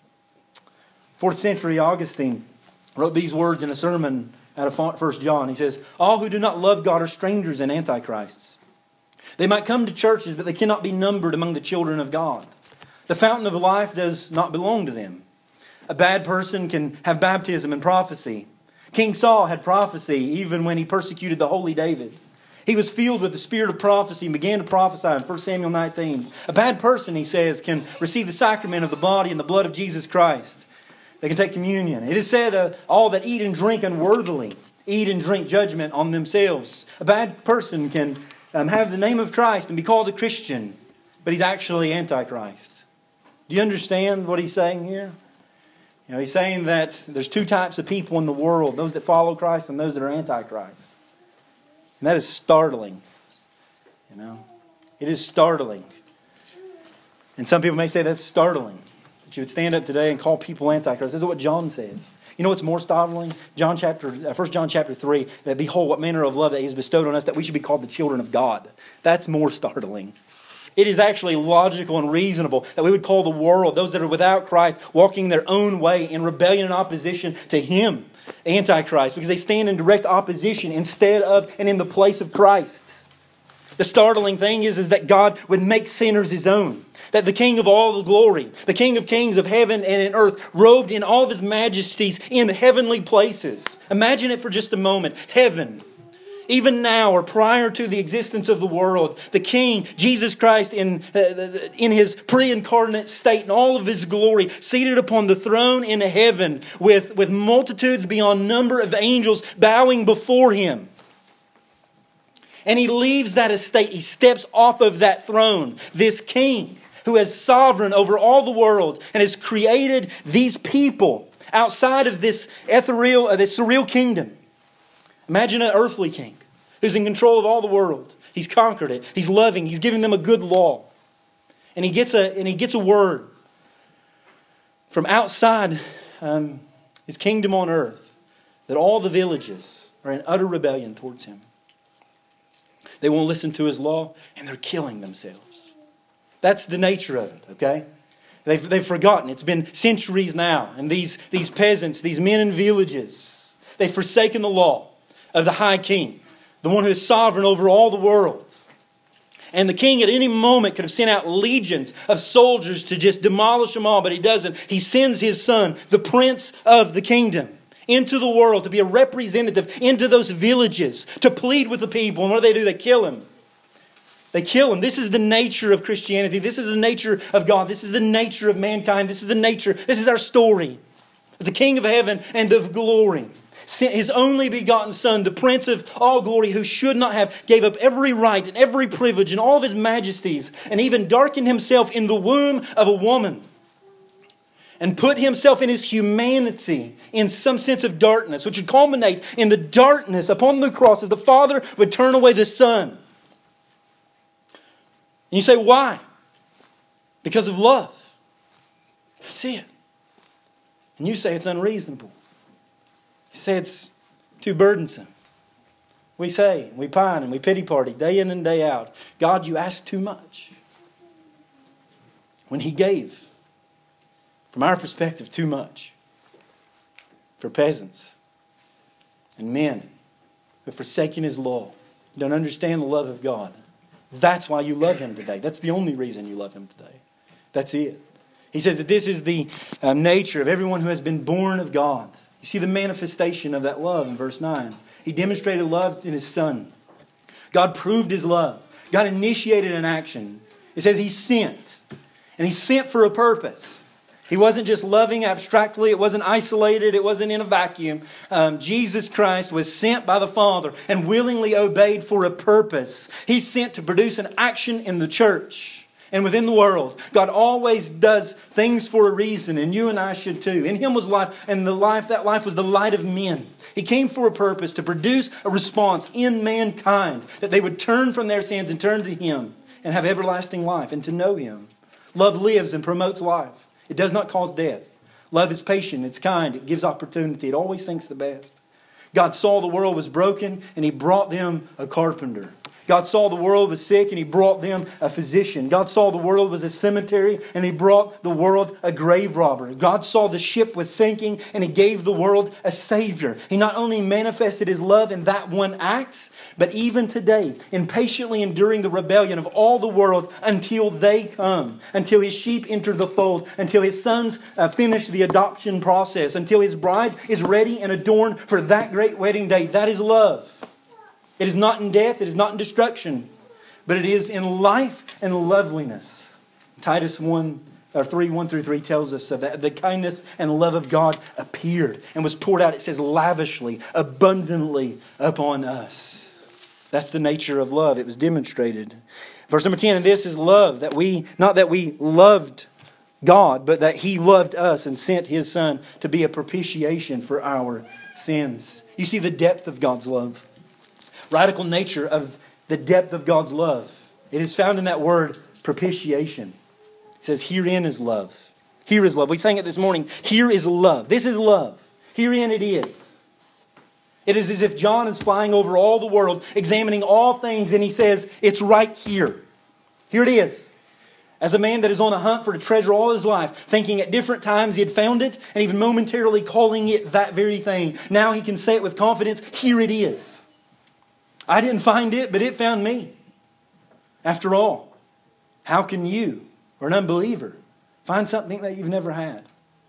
4th century Augustine wrote these words in a sermon out of 1 John. He says, all who do not love God are strangers and antichrists. They might come to churches, but they cannot be numbered among the children of God. The fountain of life does not belong to them. A bad person can have baptism and prophecy. King Saul had prophecy even when he persecuted the holy David. He was filled with the spirit of prophecy and began to prophesy in 1 Samuel 19. A bad person, he says, can receive the sacrament of the body and the blood of Jesus Christ. They can take communion. It is said, all that eat and drink unworthily eat and drink judgment on themselves. A bad person can have the name of Christ and be called a Christian, but he's actually Antichrist. Do you understand what he's saying here? You know, he's saying that there's two types of people in the world, those that follow Christ and those that are Antichrist. And that is startling. You know, it is startling. And some people may say that's startling. That you would stand up today and call people Antichrist. This is what John says. You know what's more startling? 1 John chapter 3, that behold what manner of love that He has bestowed on us, that we should be called the children of God. That's more startling. It is actually logical and reasonable that we would call the world, those that are without Christ, walking their own way in rebellion and opposition to Him, Antichrist, because they stand in direct opposition instead of and in the place of Christ. The startling thing is that God would make sinners His own. That the King of all the glory, the King of kings of heaven and in earth, robed in all of His majesties in heavenly places. Imagine it for just a moment. Heaven. Even now or prior to the existence of the world, the King, Jesus Christ in His pre-incarnate state in all of His glory, seated upon the throne in heaven with multitudes beyond number of angels bowing before Him. And He leaves that estate. He steps off of that throne. This King who is sovereign over all the world and has created these people outside of this ethereal, this surreal kingdom. Imagine an earthly king who's in control of all the world. He's conquered it. He's loving. He's giving them a good law. And he gets a word from outside His kingdom on earth that all the villages are in utter rebellion towards Him. They won't listen to His law, and they're killing themselves. That's the nature of it, okay? They've forgotten. It's been centuries now. And these peasants, these men in villages, they've forsaken the law of the high king, the one who is sovereign over all the world. And the king at any moment could have sent out legions of soldiers to just demolish them all, but he doesn't. He sends his son, the prince of the kingdom, into the world to be a representative into those villages, to plead with the people. And what do? They kill him. They kill him. This is the nature of Christianity. This is the nature of God. This is the nature of mankind. This is our story. The King of heaven and of glory sent His only begotten Son, the Prince of all glory, who should not have, gave up every right and every privilege and all of His majesties, and even darkened Himself in the womb of a woman, and put Himself in His humanity in some sense of darkness, which would culminate in the darkness upon the cross as the Father would turn away the Son. And you say, why? Because of love. That's it. And you say it's unreasonable. You say it's too burdensome. We say, we pine and we pity party day in and day out. God, you ask too much. When He gave, from our perspective, too much for peasants and men who have forsaken His law, don't understand the love of God. That's why you love Him today. That's the only reason you love Him today. That's it. He says that this is the nature of everyone who has been born of God. You see the manifestation of that love in verse 9. He demonstrated love in His Son. God proved His love. God initiated an action. It says He sent. And He sent for a purpose. He wasn't just loving abstractly. It wasn't isolated. It wasn't in a vacuum. Jesus Christ was sent by the Father and willingly obeyed for a purpose. He's sent to produce an action in the church and within the world. God always does things for a reason, and you and I should too. In Him was life, and that life was the light of men. He came for a purpose, to produce a response in mankind, that they would turn from their sins and turn to Him and have everlasting life and to know Him. Love lives and promotes life. It does not cause death. Love is patient, it's kind, it gives opportunity, it always thinks the best. God saw the world was broken, and He brought them a carpenter. God saw the world was sick, and He brought them a physician. God saw the world was a cemetery, and He brought the world a grave robber. God saw the ship was sinking, and He gave the world a Savior. He not only manifested His love in that one act, but even today, in patiently enduring the rebellion of all the world until they come, until His sheep enter the fold, until His sons finish the adoption process, until His bride is ready and adorned for that great wedding day. That is love. It is not in death, it is not in destruction, but it is in life and loveliness. Titus 3:1-3 tells us of that. The kindness and love of God appeared and was poured out, it says, lavishly, abundantly upon us. That's the nature of love. It was demonstrated. Verse number 10, and this is love, not that we loved God, but that He loved us and sent His Son to be a propitiation for our sins. You see the depth of God's love. Radical nature of the depth of God's love. It is found in that word propitiation. It says, herein is love. Here is love. We sang it this morning. Here is love. This is love. Herein it is. It is as if John is flying over all the world, examining all things, and he says, it's right here. Here it is. As a man that is on a hunt for a treasure all his life, thinking at different times he had found it, and even momentarily calling it that very thing. Now he can say it with confidence, here it is. I didn't find it, but it found me. After all, how can you, or an unbeliever, find something that you've never had?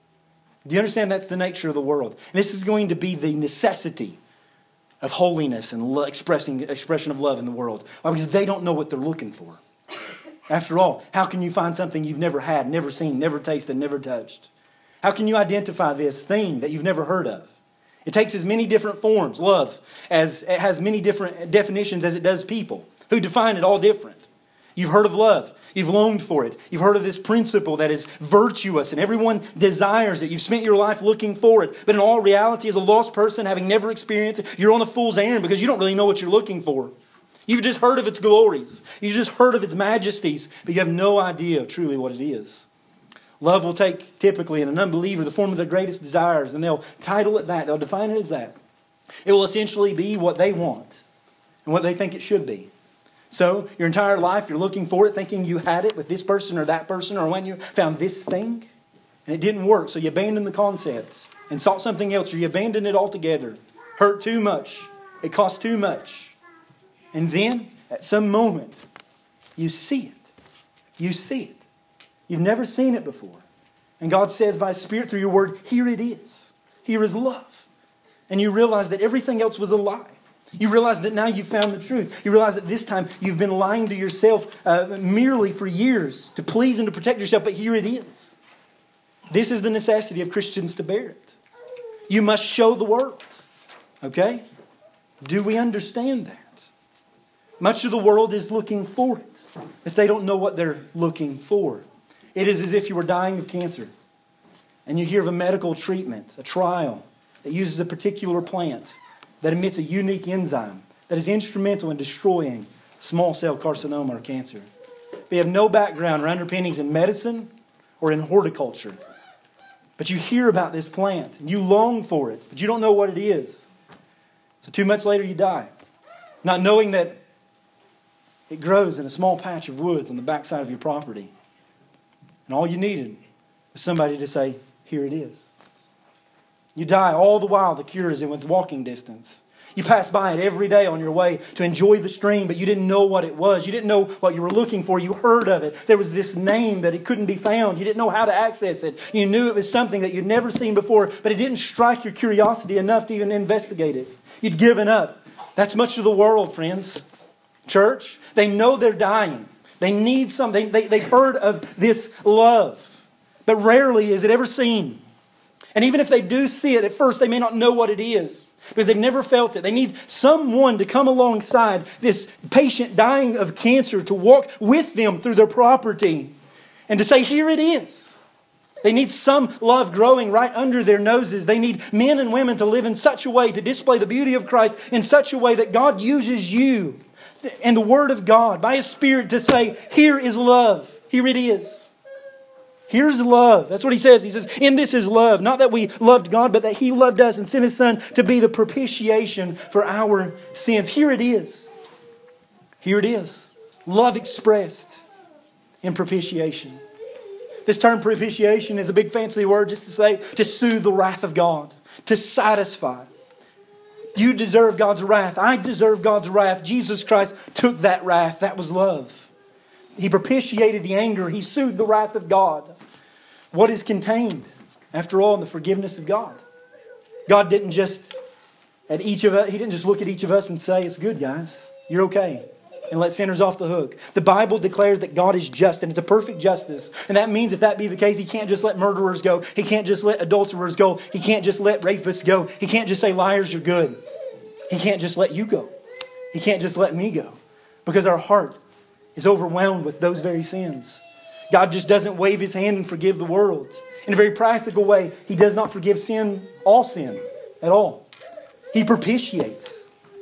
Do you understand that's the nature of the world? And this is going to be the necessity of holiness and expression of love in the world. Why? Because they don't know what they're looking for. After all, how can you find something you've never had, never seen, never tasted, never touched? How can you identify this thing that you've never heard of? It takes as many different forms, love, as it has many different definitions as it does people, who define it all different. You've heard of love. You've longed for it. You've heard of this principle that is virtuous and everyone desires it. You've spent your life looking for it. But in all reality, as a lost person, having never experienced it, you're on a fool's errand because you don't really know what you're looking for. You've just heard of its glories. You've just heard of its majesties, but you have no idea truly what it is. Love will take, typically, in an unbeliever, the form of their greatest desires, and they'll title it that. They'll define it as that. It will essentially be what they want and what they think it should be. So, your entire life, you're looking for it, thinking you had it with this person or that person, or when you found this thing, and it didn't work, so you abandoned the concept and sought something else, or you abandoned it altogether. Hurt too much. It cost too much. And then, at some moment, You see it. You see it. You've never seen it before. And God says by His Spirit through your Word, here it is. Here is love. And you realize that everything else was a lie. You realize that now you've found the truth. You realize that this time you've been lying to yourself merely for years to please and to protect yourself, but here it is. This is the necessity of Christians to bear it. You must show the world. Okay? Do we understand that? Much of the world is looking for it, but they don't know what they're looking for. It is as if you were dying of cancer and you hear of a medical treatment, a trial that uses a particular plant that emits a unique enzyme that is instrumental in destroying small cell carcinoma or cancer. We have no background or underpinnings in medicine or in horticulture. But you hear about this plant and you long for it, but you don't know what it is. So 2 months later you die, not knowing that it grows in a small patch of woods on the backside of your property. And all you needed was somebody to say, here it is. You die all the while the cure is in with walking distance. You pass by it every day on your way to enjoy the stream, but you didn't know what it was. You didn't know what you were looking for. You heard of it. There was this name that it couldn't be found. You didn't know how to access it. You knew it was something that you'd never seen before, but it didn't strike your curiosity enough to even investigate it. You'd given up. That's much of the world, friends. Church, they know they're dying. They need something. They've heard of this love, but rarely is it ever seen. And even if they do see it, at first they may not know what it is because they've never felt it. They need someone to come alongside this patient dying of cancer to walk with them through their property and to say, here it is. They need some love growing right under their noses. They need men and women to live in such a way, to display the beauty of Christ in such a way that God uses you and the Word of God by His Spirit to say, here is love. Here it is. Here's love. That's what He says. He says, in this is love. Not that we loved God, but that He loved us and sent His Son to be the propitiation for our sins. Here it is. Here it is. Love expressed in propitiation. This term propitiation is a big fancy word just to say to soothe the wrath of God, to satisfy. You deserve God's wrath. I deserve God's wrath. Jesus Christ took that wrath. That was love. He propitiated the anger. He soothed the wrath of God. What is contained, after all, in the forgiveness of God? God didn't just at each of us. He didn't just look at each of us and say, "It's good, guys. You're okay," and let sinners off the hook. The Bible declares that God is just, and it's a perfect justice. And that means if that be the case, He can't just let murderers go. He can't just let adulterers go. He can't just let rapists go. He can't just say, "Liars, you're good." He can't just let you go. He can't just let me go, because our heart is overwhelmed with those very sins. God just doesn't wave His hand and forgive the world. In a very practical way, He does not forgive all sin at all. He propitiates.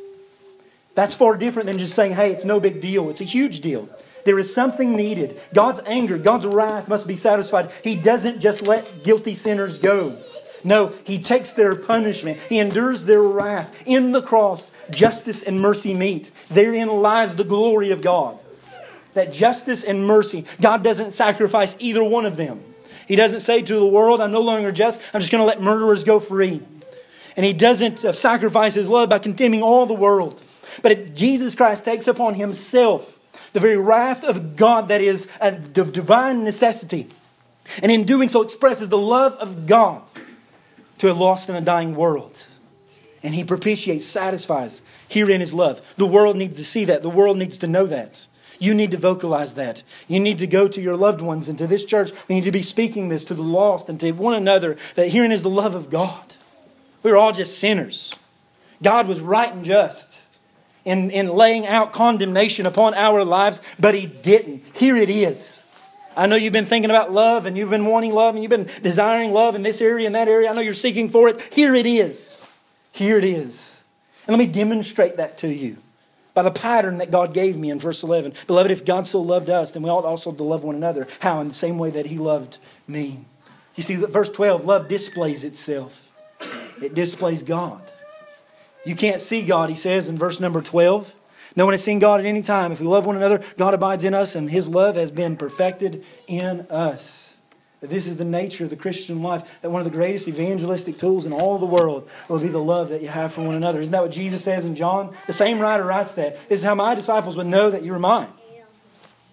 That's far different than just saying, hey, it's no big deal. It's a huge deal. There is something needed. God's anger, God's wrath must be satisfied. He doesn't just let guilty sinners go. No, He takes their punishment. He endures their wrath. In the cross, justice and mercy meet. Therein lies the glory of God. That justice and mercy, God doesn't sacrifice either one of them. He doesn't say to the world, I'm no longer just, I'm just going to let murderers go free. And He doesn't sacrifice His love by condemning all the world. But Jesus Christ takes upon Himself the very wrath of God that is a divine necessity. And in doing so expresses the love of God to a lost and a dying world. And He propitiates, satisfies. Herein is love. The world needs to see that. The world needs to know that. You need to vocalize that. You need to go to your loved ones and to this church. We need to be speaking this to the lost and to one another, that herein is the love of God. We're all just sinners. God was right and just in laying out condemnation upon our lives, but He didn't. Here it is. I know you've been thinking about love and you've been wanting love and you've been desiring love in this area and that area. I know you're seeking for it. Here it is. Here it is. And let me demonstrate that to you by the pattern that God gave me in verse 11. Beloved, if God so loved us, then we ought also to love one another. How? In the same way that He loved me. You see, verse 12, love displays itself. It displays God. You can't see God, He says in verse number 12. No one has seen God at any time. If we love one another, God abides in us, and His love has been perfected in us. This is the nature of the Christian life, that one of the greatest evangelistic tools in all the world will be the love that you have for one another. Isn't that what Jesus says in John? The same writer writes that. This is how my disciples would know that you're mine.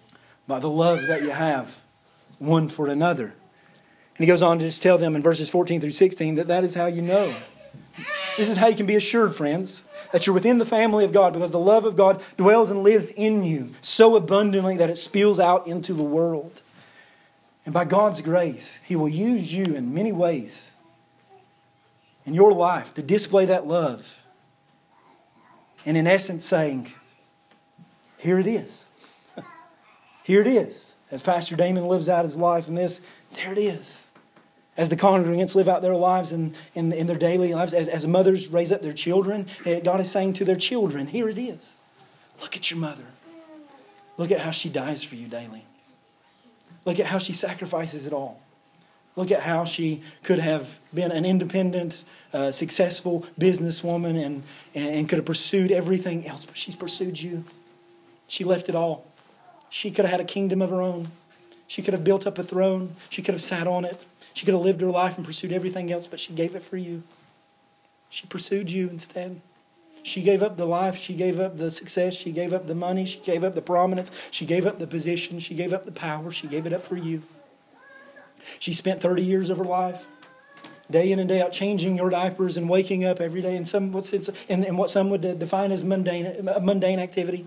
by the love that you have one for another. And he goes on to just tell them in verses 14 through 16 that is how you know. This is how you can be assured, friends, that you're within the family of God, because the love of God dwells and lives in you so abundantly that it spills out into the world. And by God's grace, He will use you in many ways in your life to display that love. And in essence saying, here it is. Here it is. As Pastor Damon lives out his life in this, there it is. As the congregants live out their lives in their daily lives, as mothers raise up their children, God is saying to their children, here it is. Look at your mother. Look at how she dies for you daily. Look at how she sacrifices it all. Look at how she could have been an independent, successful businesswoman and could have pursued everything else, but she's pursued you. She left it all. She could have had a kingdom of her own. She could have built up a throne. She could have sat on it. She could have lived her life and pursued everything else, but she gave it for you. She pursued you instead. She gave up the life. She gave up the success. She gave up the money. She gave up the prominence. She gave up the position. She gave up the power. She gave it up for you. She spent 30 years of her life, day in and day out, changing your diapers and waking up every day in what some would define as mundane activity.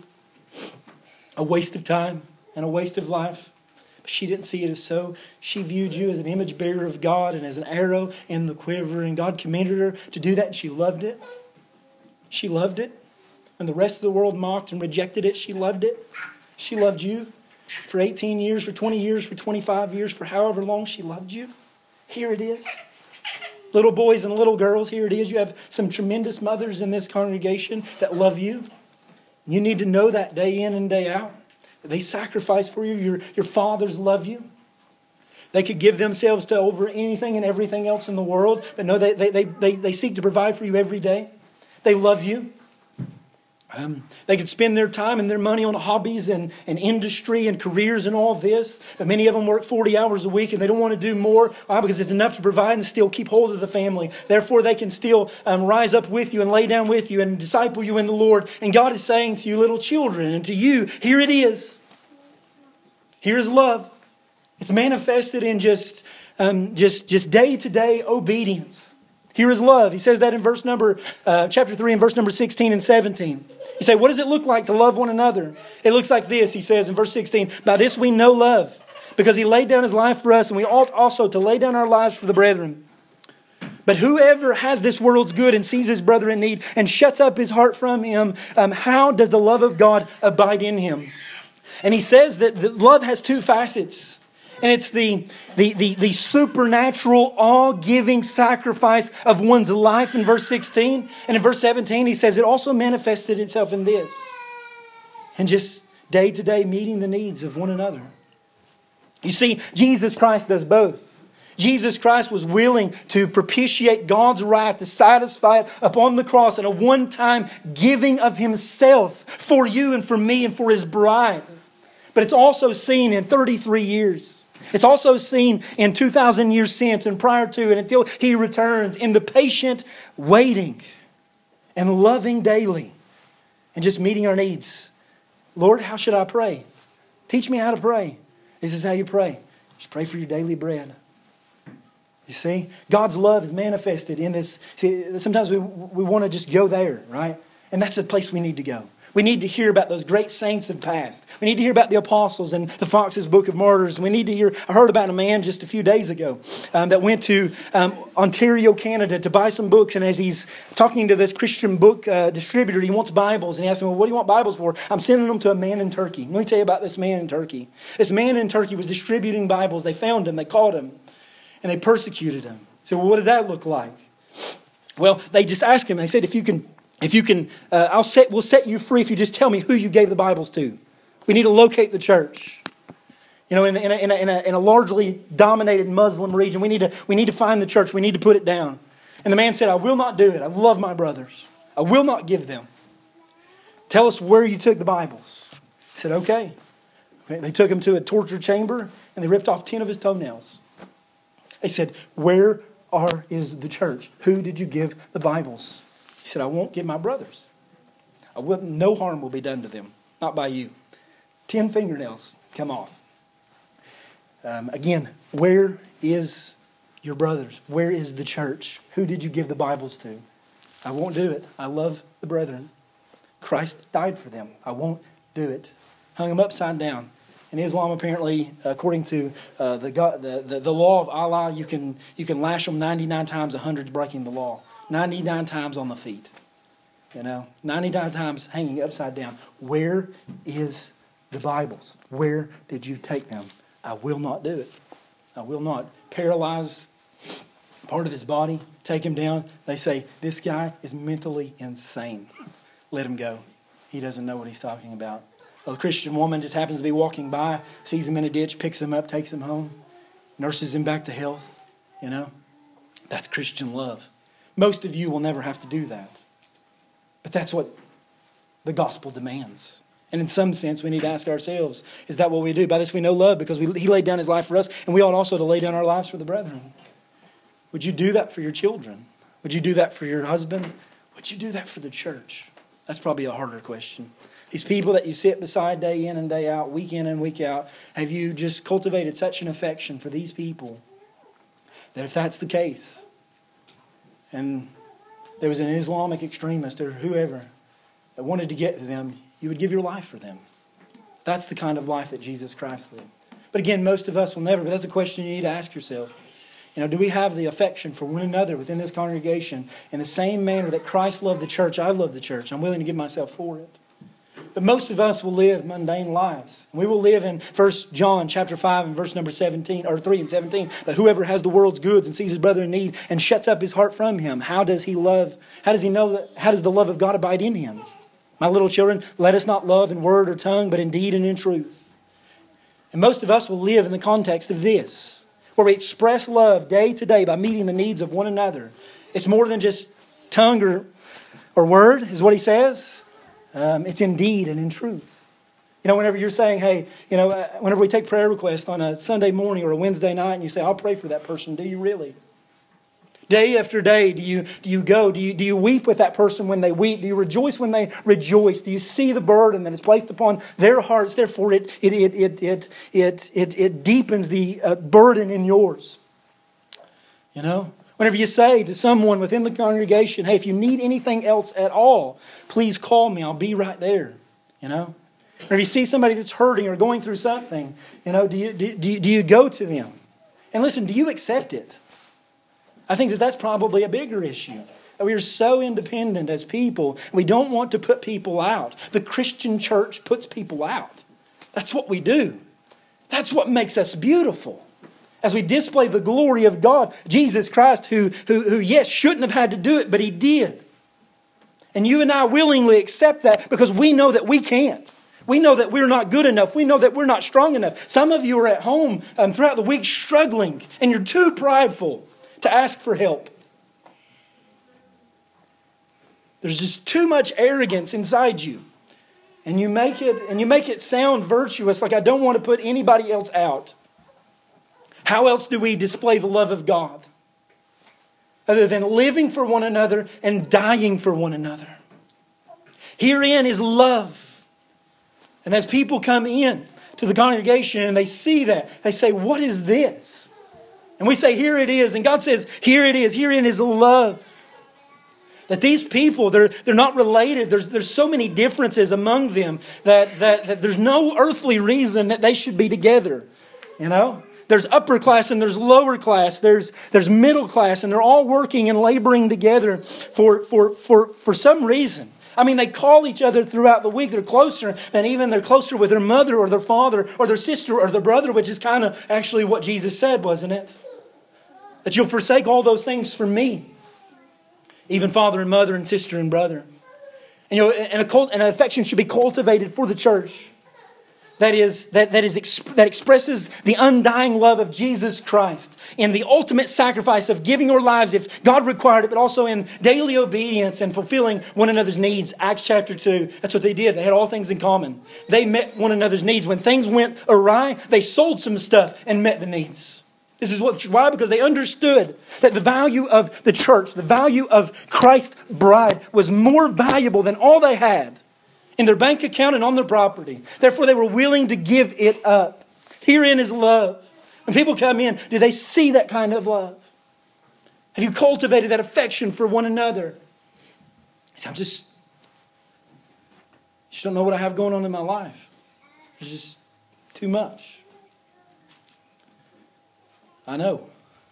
A waste of time and a waste of life. But she didn't see it as so. She viewed you as an image bearer of God and as an arrow in the quiver. And God commended her to do that, and she loved it. She loved it. When the rest of the world mocked and rejected it, she loved it. She loved you. For 18 years, for 20 years, for 25 years, for however long she loved you. Here it is. Little boys and little girls, here it is. You have some tremendous mothers in this congregation that love you. You need to know that day in and day out. They sacrifice for you. Your fathers love you. They could give themselves to over anything and everything else in the world. But no, they seek to provide for you every day. They love you. They could spend their time and their money on hobbies and industry and careers and all this. But many of them work 40 hours a week and they don't want to do more. Why? Because it's enough to provide and still keep hold of the family. Therefore, they can still rise up with you and lay down with you and disciple you in the Lord. And God is saying to you, little children, and to you, here it is. Here is love. It's manifested in just day-to-day obedience. Here is love. He says that in chapter 3 and verse number 16 and 17. You say, what does it look like to love one another? It looks like this, he says in verse 16. By this we know love, because He laid down His life for us, and we ought also to lay down our lives for the brethren. But whoever has this world's good and sees his brother in need and shuts up his heart from him, how does the love of God abide in him? And he says that love has two facets. And it's the supernatural, all-giving sacrifice of one's life in verse 16. And in verse 17, he says it also manifested itself in this. And just day-to-day meeting the needs of one another. You see, Jesus Christ does both. Jesus Christ was willing to propitiate God's wrath, to satisfy it upon the cross in a one-time giving of Himself for you and for me and for His bride. But it's also seen in 33 years. It's also seen in 2,000 years since and prior to and until He returns in the patient waiting and loving daily and just meeting our needs. Lord, how should I pray? Teach me how to pray. This is how you pray. Just pray for your daily bread. You see, God's love is manifested in this. See, sometimes we want to just go there, right? And that's the place we need to go. We need to hear about those great saints of past. We need to hear about the apostles and the Fox's Book of Martyrs. We need to hear. I heard about a man just a few days ago that went to Ontario, Canada to buy some books. And as he's talking to this Christian book distributor, he wants Bibles. And he asked him, well, what do you want Bibles for? I'm sending them to a man in Turkey. Let me tell you about this man in Turkey. This man in Turkey was distributing Bibles. They found him. They caught him. And they persecuted him. So, well, what did that look like? Well, they just asked him. They said, we'll set you free if you just tell me who you gave the Bibles to. We need to locate the church. You know, in a largely dominated Muslim region, we need to find the church. We need to put it down. And the man said, I will not do it. I love my brothers. I will not give them. Tell us where you took the Bibles. He said, okay. They took him to a torture chamber and they ripped off 10 of his toenails. They said, where is the church? Who did you give the Bibles? He said, I won't give my brothers. No harm will be done to them. Not by you. 10 fingernails. come off. Again, where is your brothers? Where is the church? Who did you give the Bibles to? I won't do it. I love the brethren. Christ died for them. I won't do it. Hung them upside down. In Islam, apparently, according to the law of Allah, you can lash them 99 times 100 breaking the law. 99 times on the feet. 99 times hanging upside down. Where is the Bibles? Where did you take them? I will not do it. I will not. Paralyze part of his body, take him down. They say, this guy is mentally insane. Let him go. He doesn't know what he's talking about. A Christian woman just happens to be walking by, sees him in a ditch, picks him up, takes him home, nurses him back to health. That's Christian love. Most of you will never have to do that. But that's what the gospel demands. And in some sense, we need to ask ourselves, is that what we do? By this we know love, because He laid down His life for us, and we ought also to lay down our lives for the brethren. Would you do that for your children? Would you do that for your husband? Would you do that for the church? That's probably a harder question. These people that you sit beside day in and day out, week in and week out, have you just cultivated such an affection for these people that if that's the case, and there was an Islamic extremist or whoever that wanted to get to them, you would give your life for them? That's the kind of life that Jesus Christ lived. But again, most of us will never. But that's a question you need to ask yourself. Do we have the affection for one another within this congregation in the same manner that Christ loved the church? I love the church. I'm willing to give myself for it. But most of us will live mundane lives. We will live in 1 John chapter 5 and verse number 17, or 3 and 17, that whoever has the world's goods and sees his brother in need and shuts up his heart from him, how does he know that? How does the love of God abide in him? My little children, let us not love in word or tongue, but in deed and in truth. And most of us will live in the context of this, where we express love day to day by meeting the needs of one another. It's more than just tongue or word, is what he says. It's in deed and in truth. Whenever you're saying, hey, whenever we take prayer requests on a Sunday morning or a Wednesday night and you say, I'll pray for that person, do you really? Day after day, do you go? Do you weep with that person when they weep? Do you rejoice when they rejoice? Do you see the burden that is placed upon their hearts? Therefore, it deepens the burden in yours. Whenever you say to someone within the congregation, hey, if you need anything else at all, please call me. I'll be right there. Or if you see somebody that's hurting or going through something, do you go to them? And listen, do you accept it? I think that's probably a bigger issue. We are so independent as people. We don't want to put people out. The Christian church puts people out. That's what we do. That's what makes us beautiful. As we display the glory of God, Jesus Christ, who yes, shouldn't have had to do it, but He did. And you and I willingly accept that because we know that we can't. We know that we're not good enough. We know that we're not strong enough. Some of you are at home throughout the week struggling, and you're too prideful to ask for help. There's just too much arrogance inside you. And you make it sound virtuous, like I don't want to put anybody else out. How else do we display the love of God? Other than living for one another and dying for one another. Herein is love. And as people come in to the congregation and they see that, they say, what is this? And we say, here it is. And God says, here it is. Herein is love. That these people, they're not related. There's so many differences among them that there's no earthly reason that they should be together. There's upper class and there's lower class. There's middle class, and they're all working and laboring together for some reason. I mean, they call each other throughout the week. They're closer with their mother or their father or their sister or their brother, which is kind of actually what Jesus said, wasn't it? That you'll forsake all those things for me. Even father and mother and sister and brother. And an affection should be cultivated for the church. That expresses the undying love of Jesus Christ in the ultimate sacrifice of giving your lives if God required it, but also in daily obedience and fulfilling one another's needs. Acts chapter 2, that's what they did. They had all things in common. They met one another's needs. When things went awry, they sold some stuff and met the needs. This is why? Because they understood that the value of the church, the value of Christ's bride was more valuable than all they had. in their bank account and on their property. Therefore, they were willing to give it up. Herein is love. When people come in, do they see that kind of love? Have you cultivated that affection for one another? I just don't know what I have going on in my life. There's just too much. I know.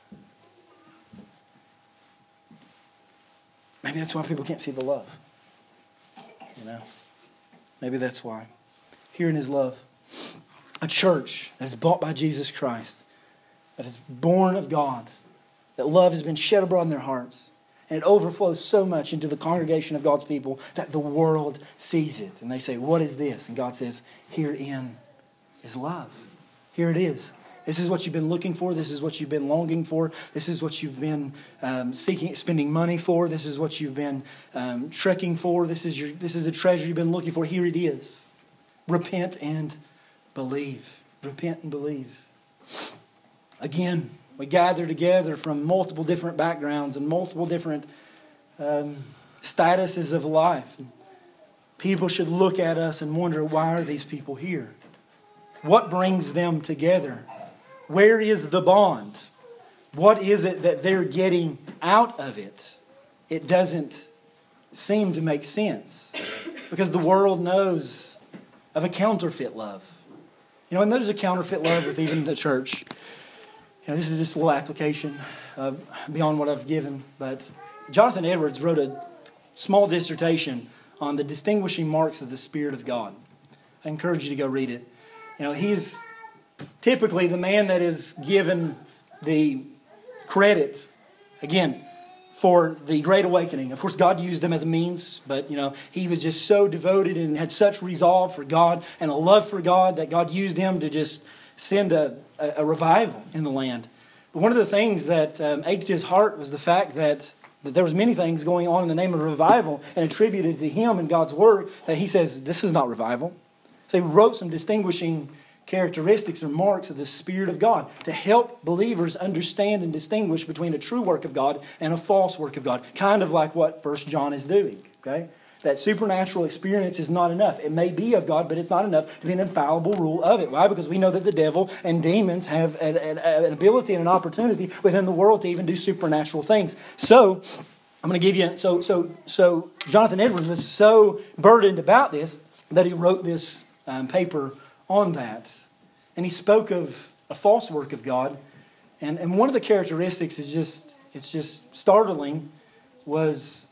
Maybe that's why people can't see the love. You know? Maybe that's why. Herein is love. A church that is bought by Jesus Christ, that is born of God, that love has been shed abroad in their hearts, and it overflows so much into the congregation of God's people that the world sees it. And they say, what is this? And God says, herein is love. Here it is. This is what you've been looking for. This is what you've been longing for. This is what you've been seeking, spending money for. This is what you've been trekking for. This is the treasure you've been looking for. Here it is. Repent and believe. Repent and believe. Again, we gather together from multiple different backgrounds and multiple different statuses of life. People should look at us and wonder, why are these people here? What brings them together? Where is the bond? What is it that they're getting out of it? It doesn't seem to make sense, because the world knows of a counterfeit love. You know, and there's a counterfeit love with even the church. You know, this is just a little application beyond what I've given, but Jonathan Edwards wrote a small dissertation on the distinguishing marks of the Spirit of God. I encourage you to go read it. You know, he's typically the man that is given the credit, again, for the Great Awakening. Of course, God used him as a means, but, you know, he was just so devoted and had such resolve for God and a love for God that God used him to just send a revival in the land. But one of the things that ached his heart was the fact that there was many things going on in the name of revival and attributed to him and God's Word that he says, this is not revival. So he wrote some distinguishing characteristics or marks of the Spirit of God to help believers understand and distinguish between a true work of God and a false work of God. Kind of like what 1 John is doing. Okay? That supernatural experience is not enough. It may be of God, but it's not enough to be an infallible rule of it. Why? Because we know that the devil and demons have an ability and an opportunity within the world to even do supernatural things. So, I'm going to give you... So Jonathan Edwards was so burdened about this that he wrote this paper on that. And he spoke of a false work of God. And one of the characteristics is just startling, was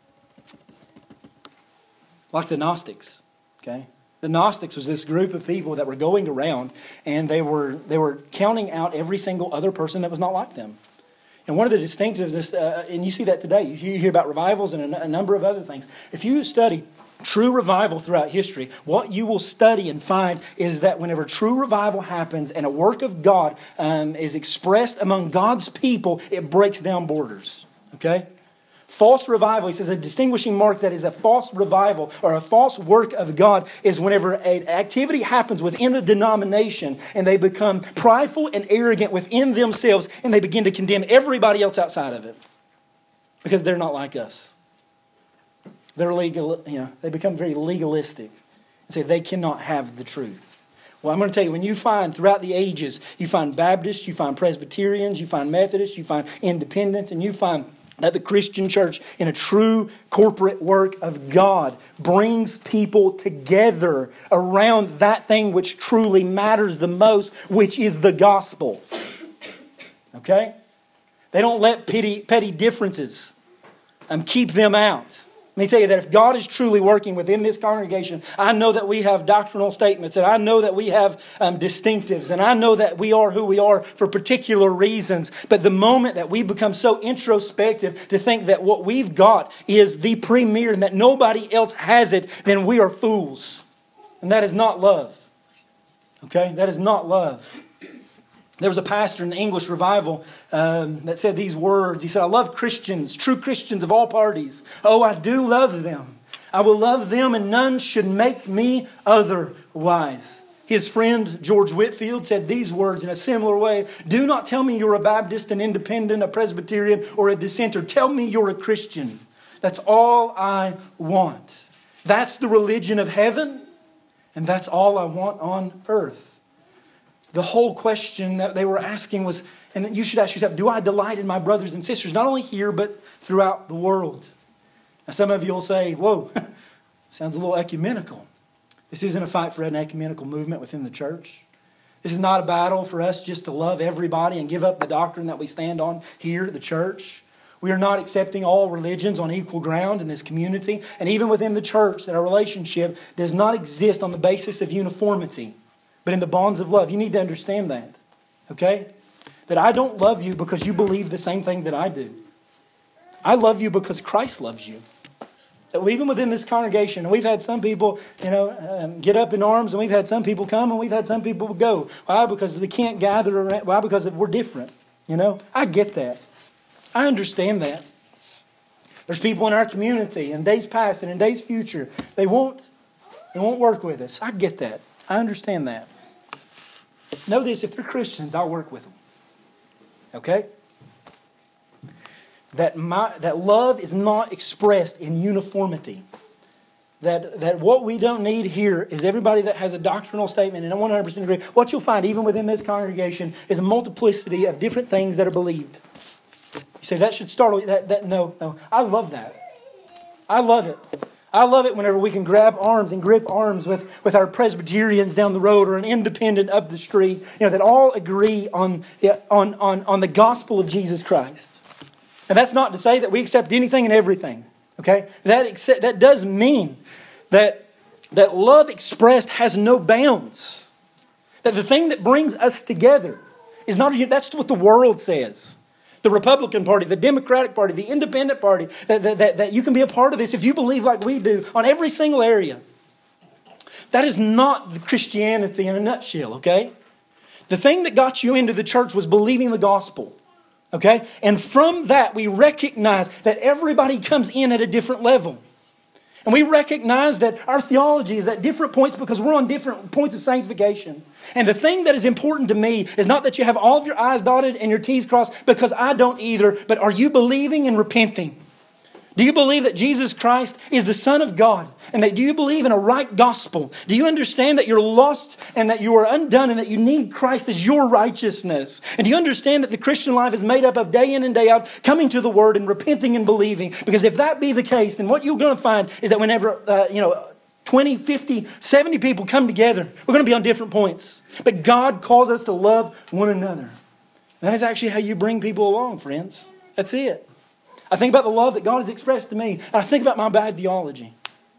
like the Gnostics. Okay? The Gnostics was this group of people that were going around and they were counting out every single other person that was not like them. And one of the distinctives, and you see that today, you hear about revivals and a number of other things. If you study true revival throughout history, what you will study and find is that whenever true revival happens and a work of God is expressed among God's people, it breaks down borders. Okay? False revival, he says, a distinguishing mark that is a false revival or a false work of God is whenever an activity happens within a denomination and they become prideful and arrogant within themselves and they begin to condemn everybody else outside of it because they're not like us. They're legal, they become very legalistic and say they cannot have the truth. Well, I'm going to tell you, when you find throughout the ages, you find Baptists, you find Presbyterians, you find Methodists, you find Independents, and you find that the Christian church, in a true corporate work of God, brings people together around that thing which truly matters the most, which is the gospel. Okay? They don't let petty differences keep them out. Let me tell you that if God is truly working within this congregation, I know that we have doctrinal statements, and I know that we have distinctives, and I know that we are who we are for particular reasons. But the moment that we become so introspective to think that what we've got is the premier and that nobody else has it, then we are fools. And that is not love. Okay? That is not love. There was a pastor in the English revival that said these words. He said, I love Christians, true Christians of all parties. Oh, I do love them. I will love them and none should make me otherwise. His friend George Whitefield said these words in a similar way. Do not tell me you're a Baptist, an Independent, a Presbyterian, or a dissenter. Tell me you're a Christian. That's all I want. That's the religion of heaven, and that's all I want on earth. The whole question that they were asking was, and you should ask yourself, do I delight in my brothers and sisters, not only here, but throughout the world? Now, some of you will say, whoa, sounds a little ecumenical. This isn't a fight for an ecumenical movement within the church. This is not a battle for us just to love everybody and give up the doctrine that we stand on here at the church. We are not accepting all religions on equal ground in this community. And even within the church, that our relationship does not exist on the basis of uniformity, but in the bonds of love. You need to understand that. Okay? That I don't love you because you believe the same thing that I do. I love you because Christ loves you. That even within this congregation, we've had some people, get up in arms, and we've had some people come, and we've had some people go. Why? Because we can't gather around. Why? Because we're different. I get that. I understand that. There's people in our community in days past and in days future. They won't work with us. I get that. I understand that. Know this, if they're Christians, I'll work with them. Okay? That love is not expressed in uniformity. That what we don't need here is everybody that has a doctrinal statement, and I 100% agree. What you'll find even within this congregation is a multiplicity of different things that are believed. You say, that should startle you. No. I love that. I love it. I love it whenever we can grab arms and grip arms with our Presbyterians down the road or an independent up the street, that all agree on the gospel of Jesus Christ. And that's not to say that we accept anything and everything. Okay? That does mean that love expressed has no bounds. That the thing that brings us together is not, that's what the world says. The Republican Party, the Democratic Party, the Independent Party, that you can be a part of this if you believe like we do on every single area. That is not the Christianity in a nutshell, okay? The thing that got you into the church was believing the gospel, okay? And from that, we recognize that everybody comes in at a different level. And we recognize that our theology is at different points because we're on different points of sanctification. And the thing that is important to me is not that you have all of your I's dotted and your T's crossed, because I don't either, but are you believing and repenting? Do you believe that Jesus Christ is the Son of God? And that do you believe in a right gospel? Do you understand that you're lost and that you are undone and that you need Christ as your righteousness? And do you understand that the Christian life is made up of day in and day out coming to the Word and repenting and believing? Because if that be the case, then what you're going to find is that whenever 20, 50, 70 people come together, we're going to be on different points. But God calls us to love one another. And that is actually how you bring people along, friends. That's it. I think about the love that God has expressed to me. And I think about my bad theology.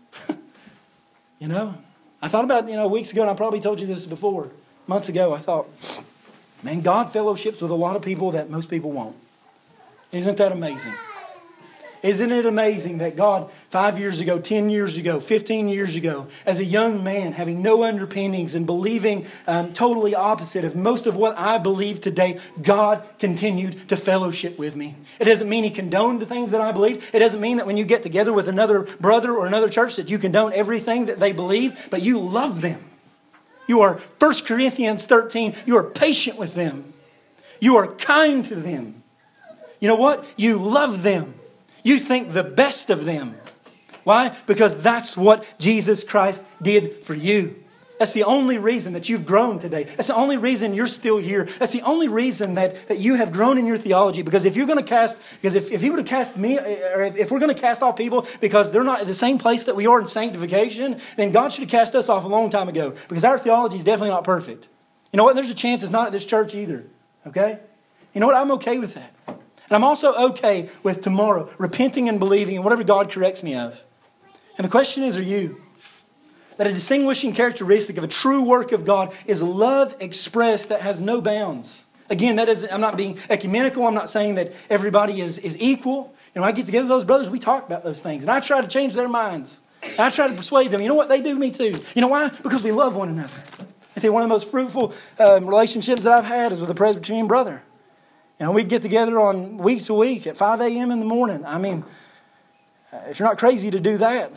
I thought about, weeks ago, and I probably told you this before. Months ago, I thought, man, God fellowships with a lot of people that most people won't. Isn't that amazing? Isn't it amazing that God, 5 years ago, 10 years ago, 15 years ago, as a young man, having no underpinnings and believing totally opposite of most of what I believe today, God continued to fellowship with me. It doesn't mean He condoned the things that I believe. It doesn't mean that when you get together with another brother or another church that you condone everything that they believe, but you love them. You are, 1 Corinthians 13, you are patient with them. You are kind to them. You know what? You love them. You think the best of them. Why? Because that's what Jesus Christ did for you. That's the only reason that you've grown today. That's the only reason you're still here. That's the only reason that you have grown in your theology. Because if you're going to cast, because if He would have cast me, or if we're going to cast off people because they're not at the same place that we are in sanctification, then God should have cast us off a long time ago. Because our theology is definitely not perfect. You know what? There's a chance it's not at this church either. Okay? You know what? I'm okay with that. And I'm also okay with tomorrow repenting and believing in whatever God corrects me of. And the question is, are you? That a distinguishing characteristic of a true work of God is love expressed that has no bounds. Again, I'm not being ecumenical. I'm not saying that everybody is equal. And when I get together with those brothers, we talk about those things. And I try to change their minds. And I try to persuade them. You know what? They do me too. You know why? Because we love one another. I think one of the most fruitful relationships that I've had is with a Presbyterian brother. And we get together on weeks a week at 5 a.m. in the morning. I mean, if you're not crazy to do that,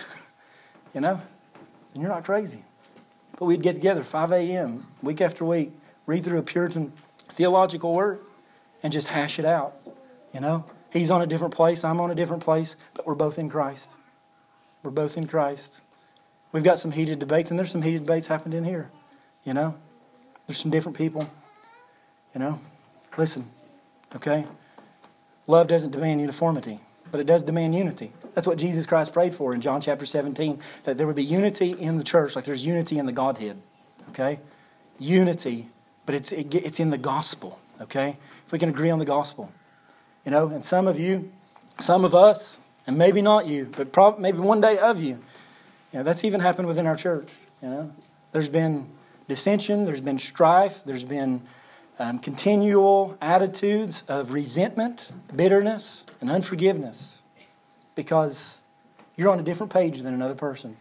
then you're not crazy. But we'd get together 5 a.m. week after week, read through a Puritan theological work, and just hash it out. He's on a different place, I'm on a different place, but we're both in Christ. We're both in Christ. We've got some heated debates, and there's some heated debates happened in here. You know? There's some different people. You know? Listen, okay? Love doesn't demand uniformity, but it does demand unity. That's what Jesus Christ prayed for in John chapter 17, that there would be unity in the church like there's unity in the Godhead. Okay? Unity, but it's in the gospel. Okay? If we can agree on the gospel. You know, and some of you, some of us, and maybe not you, but maybe one day of you, that's even happened within our church. You know, there's been dissension, there's been strife, there's been continual attitudes of resentment, bitterness, and unforgiveness because you're on a different page than another person.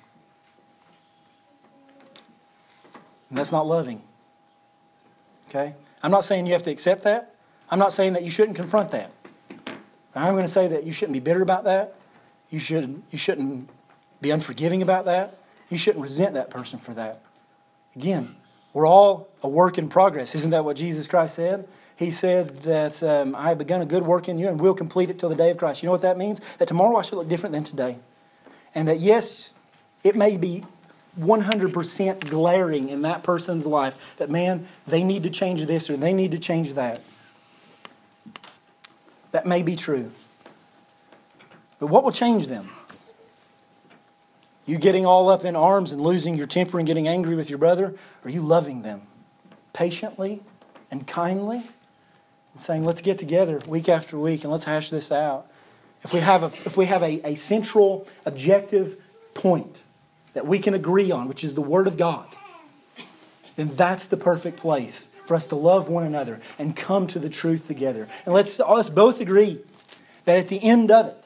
And that's not loving. Okay? I'm not saying you have to accept that. I'm not saying that you shouldn't confront that. I'm going to say that you shouldn't be bitter about that. You shouldn't be unforgiving about that. You shouldn't resent that person for that. Again, we're all a work in progress. Isn't that what Jesus Christ said? He said that I have begun a good work in you and will complete it till the day of Christ. You know what that means? That tomorrow I should look different than today. And that yes, it may be 100% glaring in that person's life that, man, they need to change this or they need to change that. That may be true. But what will change them? You getting all up in arms and losing your temper and getting angry with your brother? Or are you loving them patiently and kindly and saying, let's get together week after week and let's hash this out? If we have a central objective point that we can agree on, which is the Word of God, then that's the perfect place for us to love one another and come to the truth together. And let's both agree that at the end of it,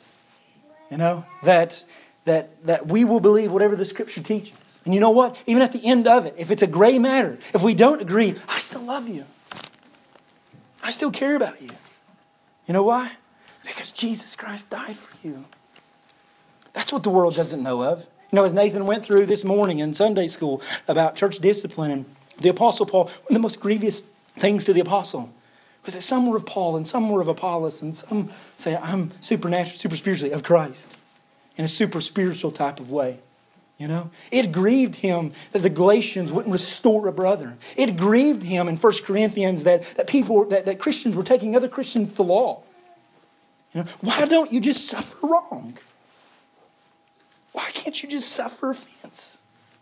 that we will believe whatever the Scripture teaches. And you know what? Even at the end of it, if it's a gray matter, if we don't agree, I still love you. I still care about you. You know why? Because Jesus Christ died for you. That's what the world doesn't know of. As Nathan went through this morning in Sunday school about church discipline, and the Apostle Paul, one of the most grievous things to the Apostle was that some were of Paul and some were of Apollos and some say, I'm supernatural, super spiritually of Christ in a super spiritual type of way. It grieved him that the Galatians wouldn't restore a brother. It grieved him in 1 Corinthians that Christians were taking other Christians to law. Why don't you just suffer wrong? Why can't you just suffer offense?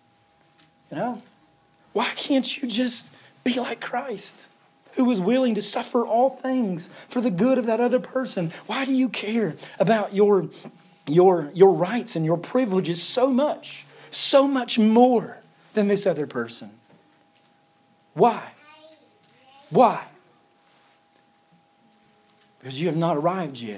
Why can't you just be like Christ, who was willing to suffer all things for the good of that other person? Why do you care about your rights and your privileges so much more than this other person? Why? Why? Because you have not arrived yet.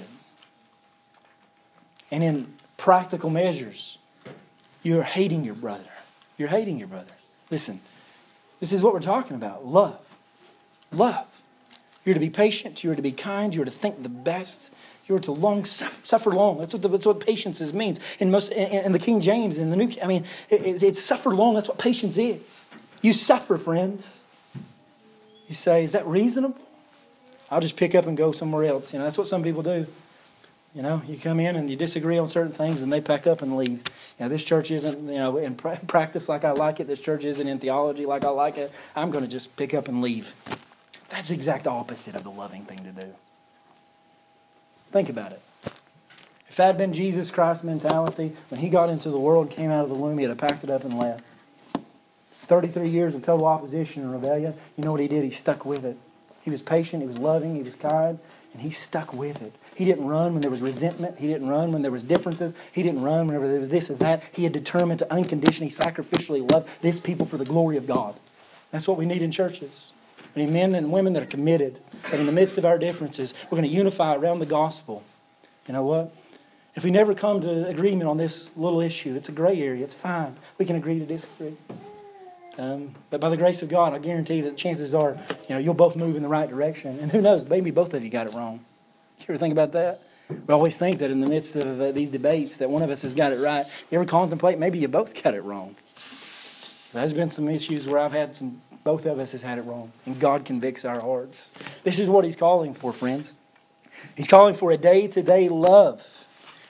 And in practical measures, you're hating your brother. You're hating your brother. Listen, this is what we're talking about. Love. Love. You're to be patient. You're to be kind. You're to think the best. You're to suffer long. That's what patience means. In the King James, in the New, it's suffer long. That's what patience is. You suffer, friends. You say, is that reasonable? I'll just pick up and go somewhere else. That's what some people do. You come in and you disagree on certain things and they pack up and leave. This church isn't, in practice like I like it. This church isn't in theology like I like it. I'm going to just pick up and leave. That's the exact opposite of the loving thing to do. Think about it. If that had been Jesus Christ's mentality, when He got into the world, came out of the womb, He'd have packed it up and left. 33 years of total opposition and rebellion. You know what He did? He stuck with it. He was patient, He was loving, He was kind, and He stuck with it. He didn't run when there was resentment. He didn't run when there was differences. He didn't run whenever there was this and that. He had determined to unconditionally, sacrificially love this people for the glory of God. That's what we need in churches. We need men and women that are committed, that in the midst of our differences, we're going to unify around the gospel. You know what? If we never come to agreement on this little issue, it's a gray area. It's fine. We can agree to disagree. But by the grace of God, I guarantee that chances are, you'll both move in the right direction. And who knows, maybe both of you got it wrong. You ever think about that? We always think that in the midst of these debates that one of us has got it right. You ever contemplate maybe you both got it wrong? There's been some issues where both of us has had it wrong. And God convicts our hearts. This is what He's calling for, friends. He's calling for a day-to-day love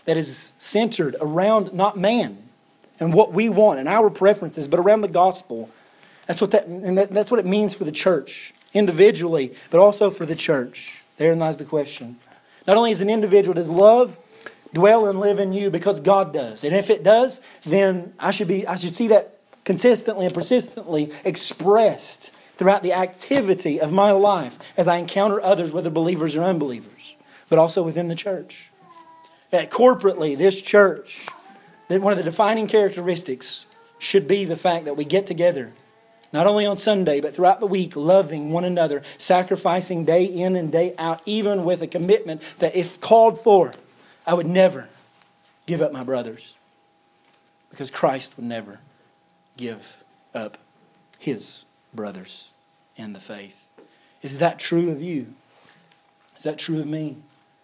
that is centered around not man and what we want and our preferences, but around the gospel. That's what that's what it means for the church, individually, but also for the church. Therein lies the question. Not only as an individual, does love dwell and live in you because God does? And if it does, then I should see that consistently and persistently expressed throughout the activity of my life as I encounter others, whether believers or unbelievers, but also within the church. Corporately, this church, one of the defining characteristics should be the fact that we get together, not only on Sunday, but throughout the week, loving one another, sacrificing day in and day out, even with a commitment that if called for, I would never give up my brothers. Because Christ would never give up His brothers in the faith. Is that true of you? Is that true of me?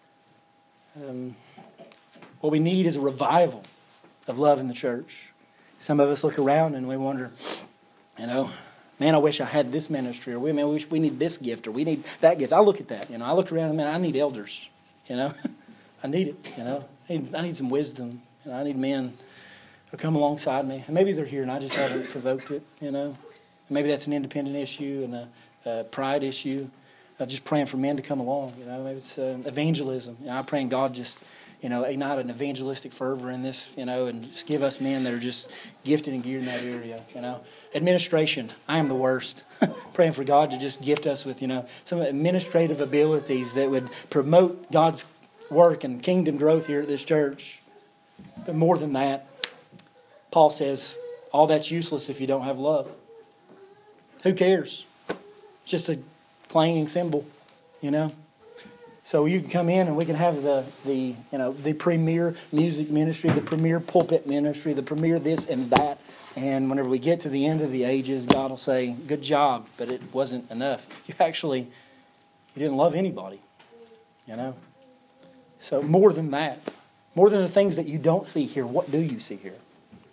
What we need is a revival of love in the church. Some of us look around and we wonder, man, I wish I had this ministry, or man, we need this gift, or we need that gift. I look at that, I look around and man, I need elders, I need it, I need some wisdom, I need men to come alongside me. And maybe they're here and I just haven't provoked it, Maybe that's an independent issue and a pride issue. Just praying for men to come along, Maybe it's evangelism. I'm praying God just, ignite an evangelistic fervor in this, and just give us men that are just gifted and geared in that area, Administration, I am the worst. Praying for God to just gift us with, some administrative abilities that would promote God's work and kingdom growth here at this church. But more than that, Paul says, all that's useless if you don't have love. Who cares? Just a clanging cymbal, So you can come in and we can have the premier music ministry, the premier pulpit ministry, the premier this and that. And whenever we get to the end of the ages, God will say, good job, but it wasn't enough. You didn't love anybody, So more than that, more than the things that you don't see here, what do you see here?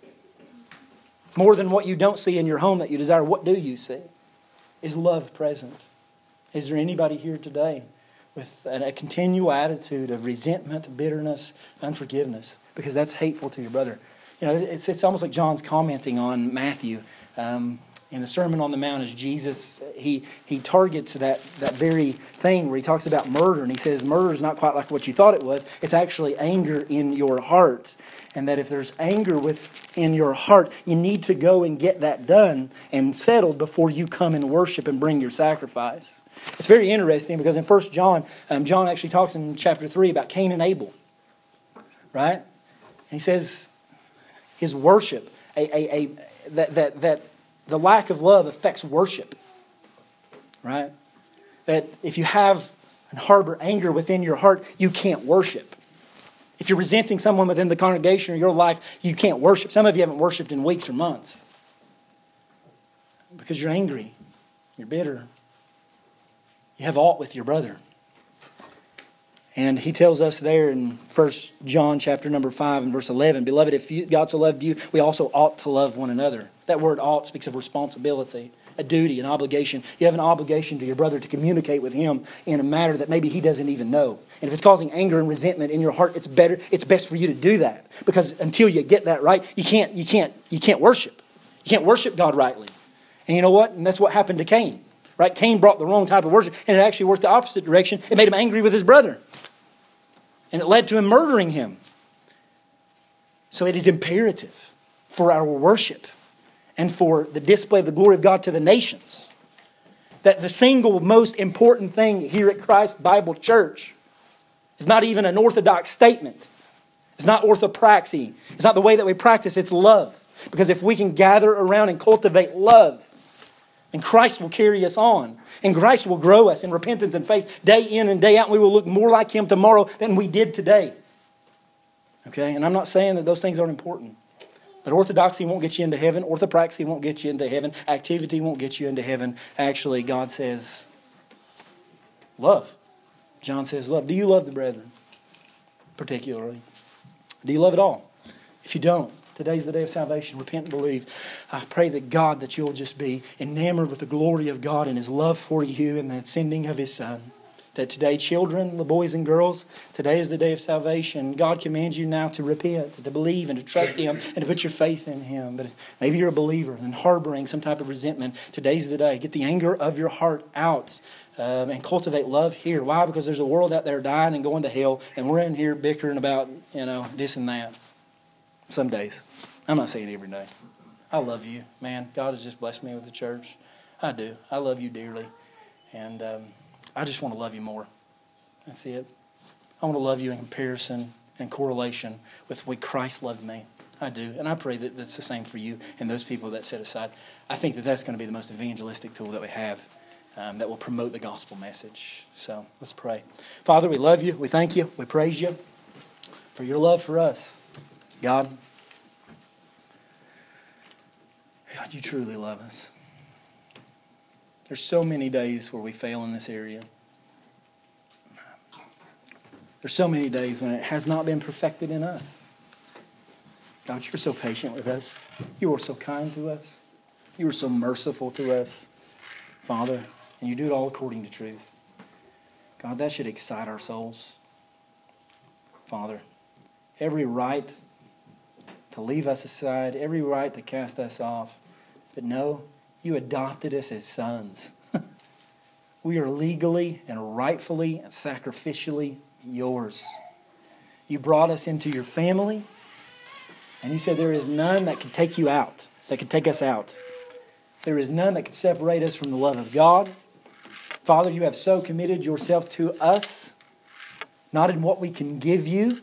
More than what you don't see in your home that you desire, what do you see? Is love present? Is there anybody here today with a continual attitude of resentment, bitterness, unforgiveness? Because that's hateful to your brother. It's almost like John's commenting on Matthew in the Sermon on the Mount as Jesus, he targets that very thing where he talks about murder, and he says murder is not quite like what you thought it was. It's actually anger in your heart. And that if there's anger within your heart, you need to go and get that done and settled before you come and worship and bring your sacrifice. It's very interesting because in 1 John, John actually talks in chapter 3 about Cain and Abel. Right? And he says his worship, that the lack of love affects worship. Right? That if you have and harbor anger within your heart, you can't worship. If you're resenting someone within the congregation or your life, you can't worship. Some of you haven't worshiped in weeks or months because you're angry, you're bitter. You have aught with your brother. And he tells us there in 1 John chapter number 5 and verse 11, Beloved, if God so loved you, we also ought to love one another. That word ought speaks of responsibility, a duty, an obligation. You have an obligation to your brother to communicate with him in a matter that maybe he doesn't even know. And if it's causing anger and resentment in your heart, it's best for you to do that. Because until you get that right, you can't worship. You can't worship God rightly. And you know what? And that's what happened to Cain. Right? Cain brought the wrong type of worship, and it actually worked the opposite direction. It made him angry with his brother. And it led to him murdering him. So it is imperative for our worship and for the display of the glory of God to the nations that the single most important thing here at Christ Bible Church is not even an orthodox statement. It's not orthopraxy. It's not the way that we practice. It's love. Because if we can gather around and cultivate love, and Christ will carry us on. And Christ will grow us in repentance and faith day in and day out. And we will look more like Him tomorrow than we did today. Okay? And I'm not saying that those things aren't important. But orthodoxy won't get you into heaven. Orthopraxy won't get you into heaven. Activity won't get you into heaven. Actually, God says love. John says love. Do you love the brethren? Particularly. Do you love it all? If you don't, today's the day of salvation. Repent and believe. I pray that God, that you'll just be enamored with the glory of God and His love for you and the sending of His Son. That today, children, the boys and girls, today is the day of salvation. God commands you now to repent, to believe and to trust Him and to put your faith in Him. But maybe you're a believer and harboring some type of resentment. Today's the day. Get the anger of your heart out and cultivate love here. Why? Because there's a world out there dying and going to hell, and we're in here bickering about, this and that. Some days. I'm not saying every day. I love you, man. God has just blessed me with the church. I do. I love you dearly. And I just want to love you more. That's it. I want to love you in comparison and correlation with the way Christ loved me. I do. And I pray that that's the same for you and those people that set aside. I think that that's going to be the most evangelistic tool that we have that will promote the gospel message. So let's pray. Father, we love you. We thank you. We praise you for your love for us. God, you truly love us. There's so many days where we fail in this area. There's so many days when it has not been perfected in us. God, you're so patient with us. You are so kind to us. You are so merciful to us, Father, and you do it all according to truth. God, that should excite our souls. Father, every right to leave us aside, every right to cast us off, but no, you adopted us as sons. We are legally and rightfully and sacrificially yours. You brought us into your family, and you said there is none that can take you out, that can take us out. There is none that can separate us from the love of God. Father, you have so committed yourself to us, not in what we can give you,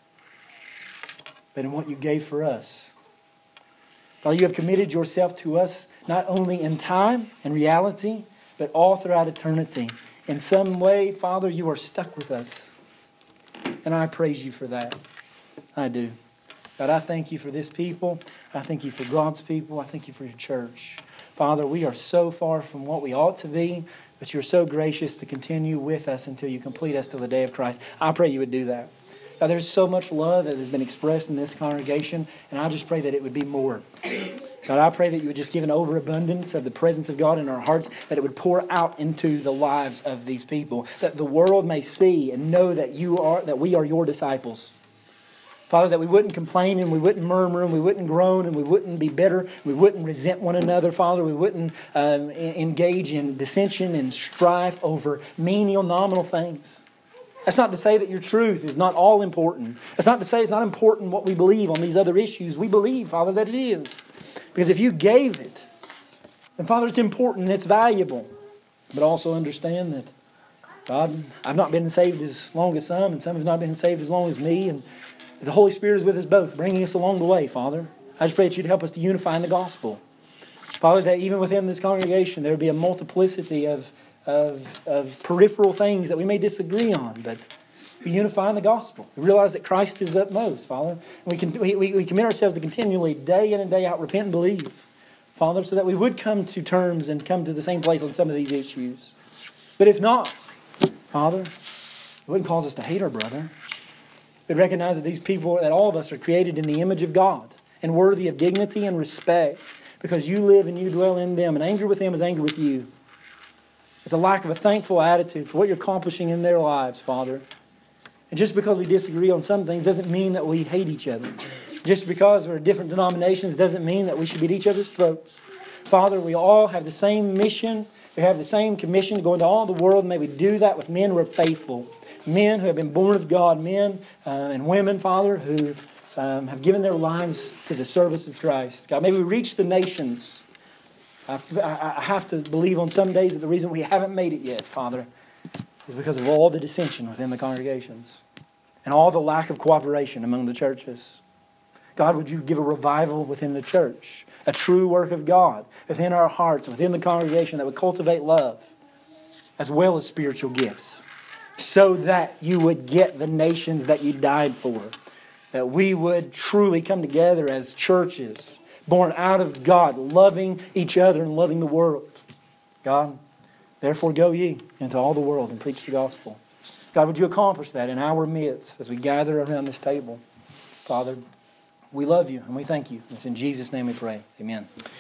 but in what you gave for us. Father, you have committed yourself to us not only in time and reality, but all throughout eternity. In some way, Father, you are stuck with us. And I praise you for that. I do. God, I thank you for this people. I thank you for God's people. I thank you for your church. Father, we are so far from what we ought to be, but you're so gracious to continue with us until you complete us till the day of Christ. I pray you would do that. God, there's so much love that has been expressed in this congregation, and I just pray that it would be more. God, I pray that you would just give an overabundance of the presence of God in our hearts, that it would pour out into the lives of these people, that the world may see and know that we are your disciples. Father, that we wouldn't complain and we wouldn't murmur and we wouldn't groan and we wouldn't be bitter, we wouldn't resent one another, Father, we wouldn't engage in dissension and strife over menial, nominal things. That's not to say that your truth is not all important. That's not to say it's not important what we believe on these other issues. We believe, Father, that it is. Because if you gave it, then, Father, it's important and it's valuable. But also understand that, God, I've not been saved as long as some, and some have not been saved as long as me, and the Holy Spirit is with us both, bringing us along the way, Father. I just pray that you'd help us to unify in the gospel. Father, that even within this congregation there would be a multiplicity of peripheral things that we may disagree on, but we unify in the gospel. We realize that Christ is upmost, Father. And we commit ourselves to continually, day in and day out, repent and believe, Father, so that we would come to terms and come to the same place on some of these issues. But if not, Father, it wouldn't cause us to hate our brother. We'd recognize that these people, that all of us are created in the image of God and worthy of dignity and respect because you live and you dwell in them. And anger with them is anger with you. It's a lack of a thankful attitude for what you're accomplishing in their lives, Father. And just because we disagree on some things doesn't mean that we hate each other. Just because we're different denominations doesn't mean that we should be at each other's throats. Father, we all have the same mission. We have the same commission to go into all the world. And may we do that with men who are faithful. Men who have been born of God. Men and women, Father, who have given their lives to the service of Christ. God, may we reach the nations. I have to believe on some days that the reason we haven't made it yet, Father, is because of all the dissension within the congregations and all the lack of cooperation among the churches. God, would you give a revival within the church, a true work of God within our hearts, within the congregation that would cultivate love as well as spiritual gifts, so that you would get the nations that you died for, that we would truly come together as churches born out of God, loving each other and loving the world. God, therefore go ye into all the world and preach the gospel. God, would you accomplish that in our midst as we gather around this table? Father, we love you and we thank you. It's in Jesus' name we pray. Amen.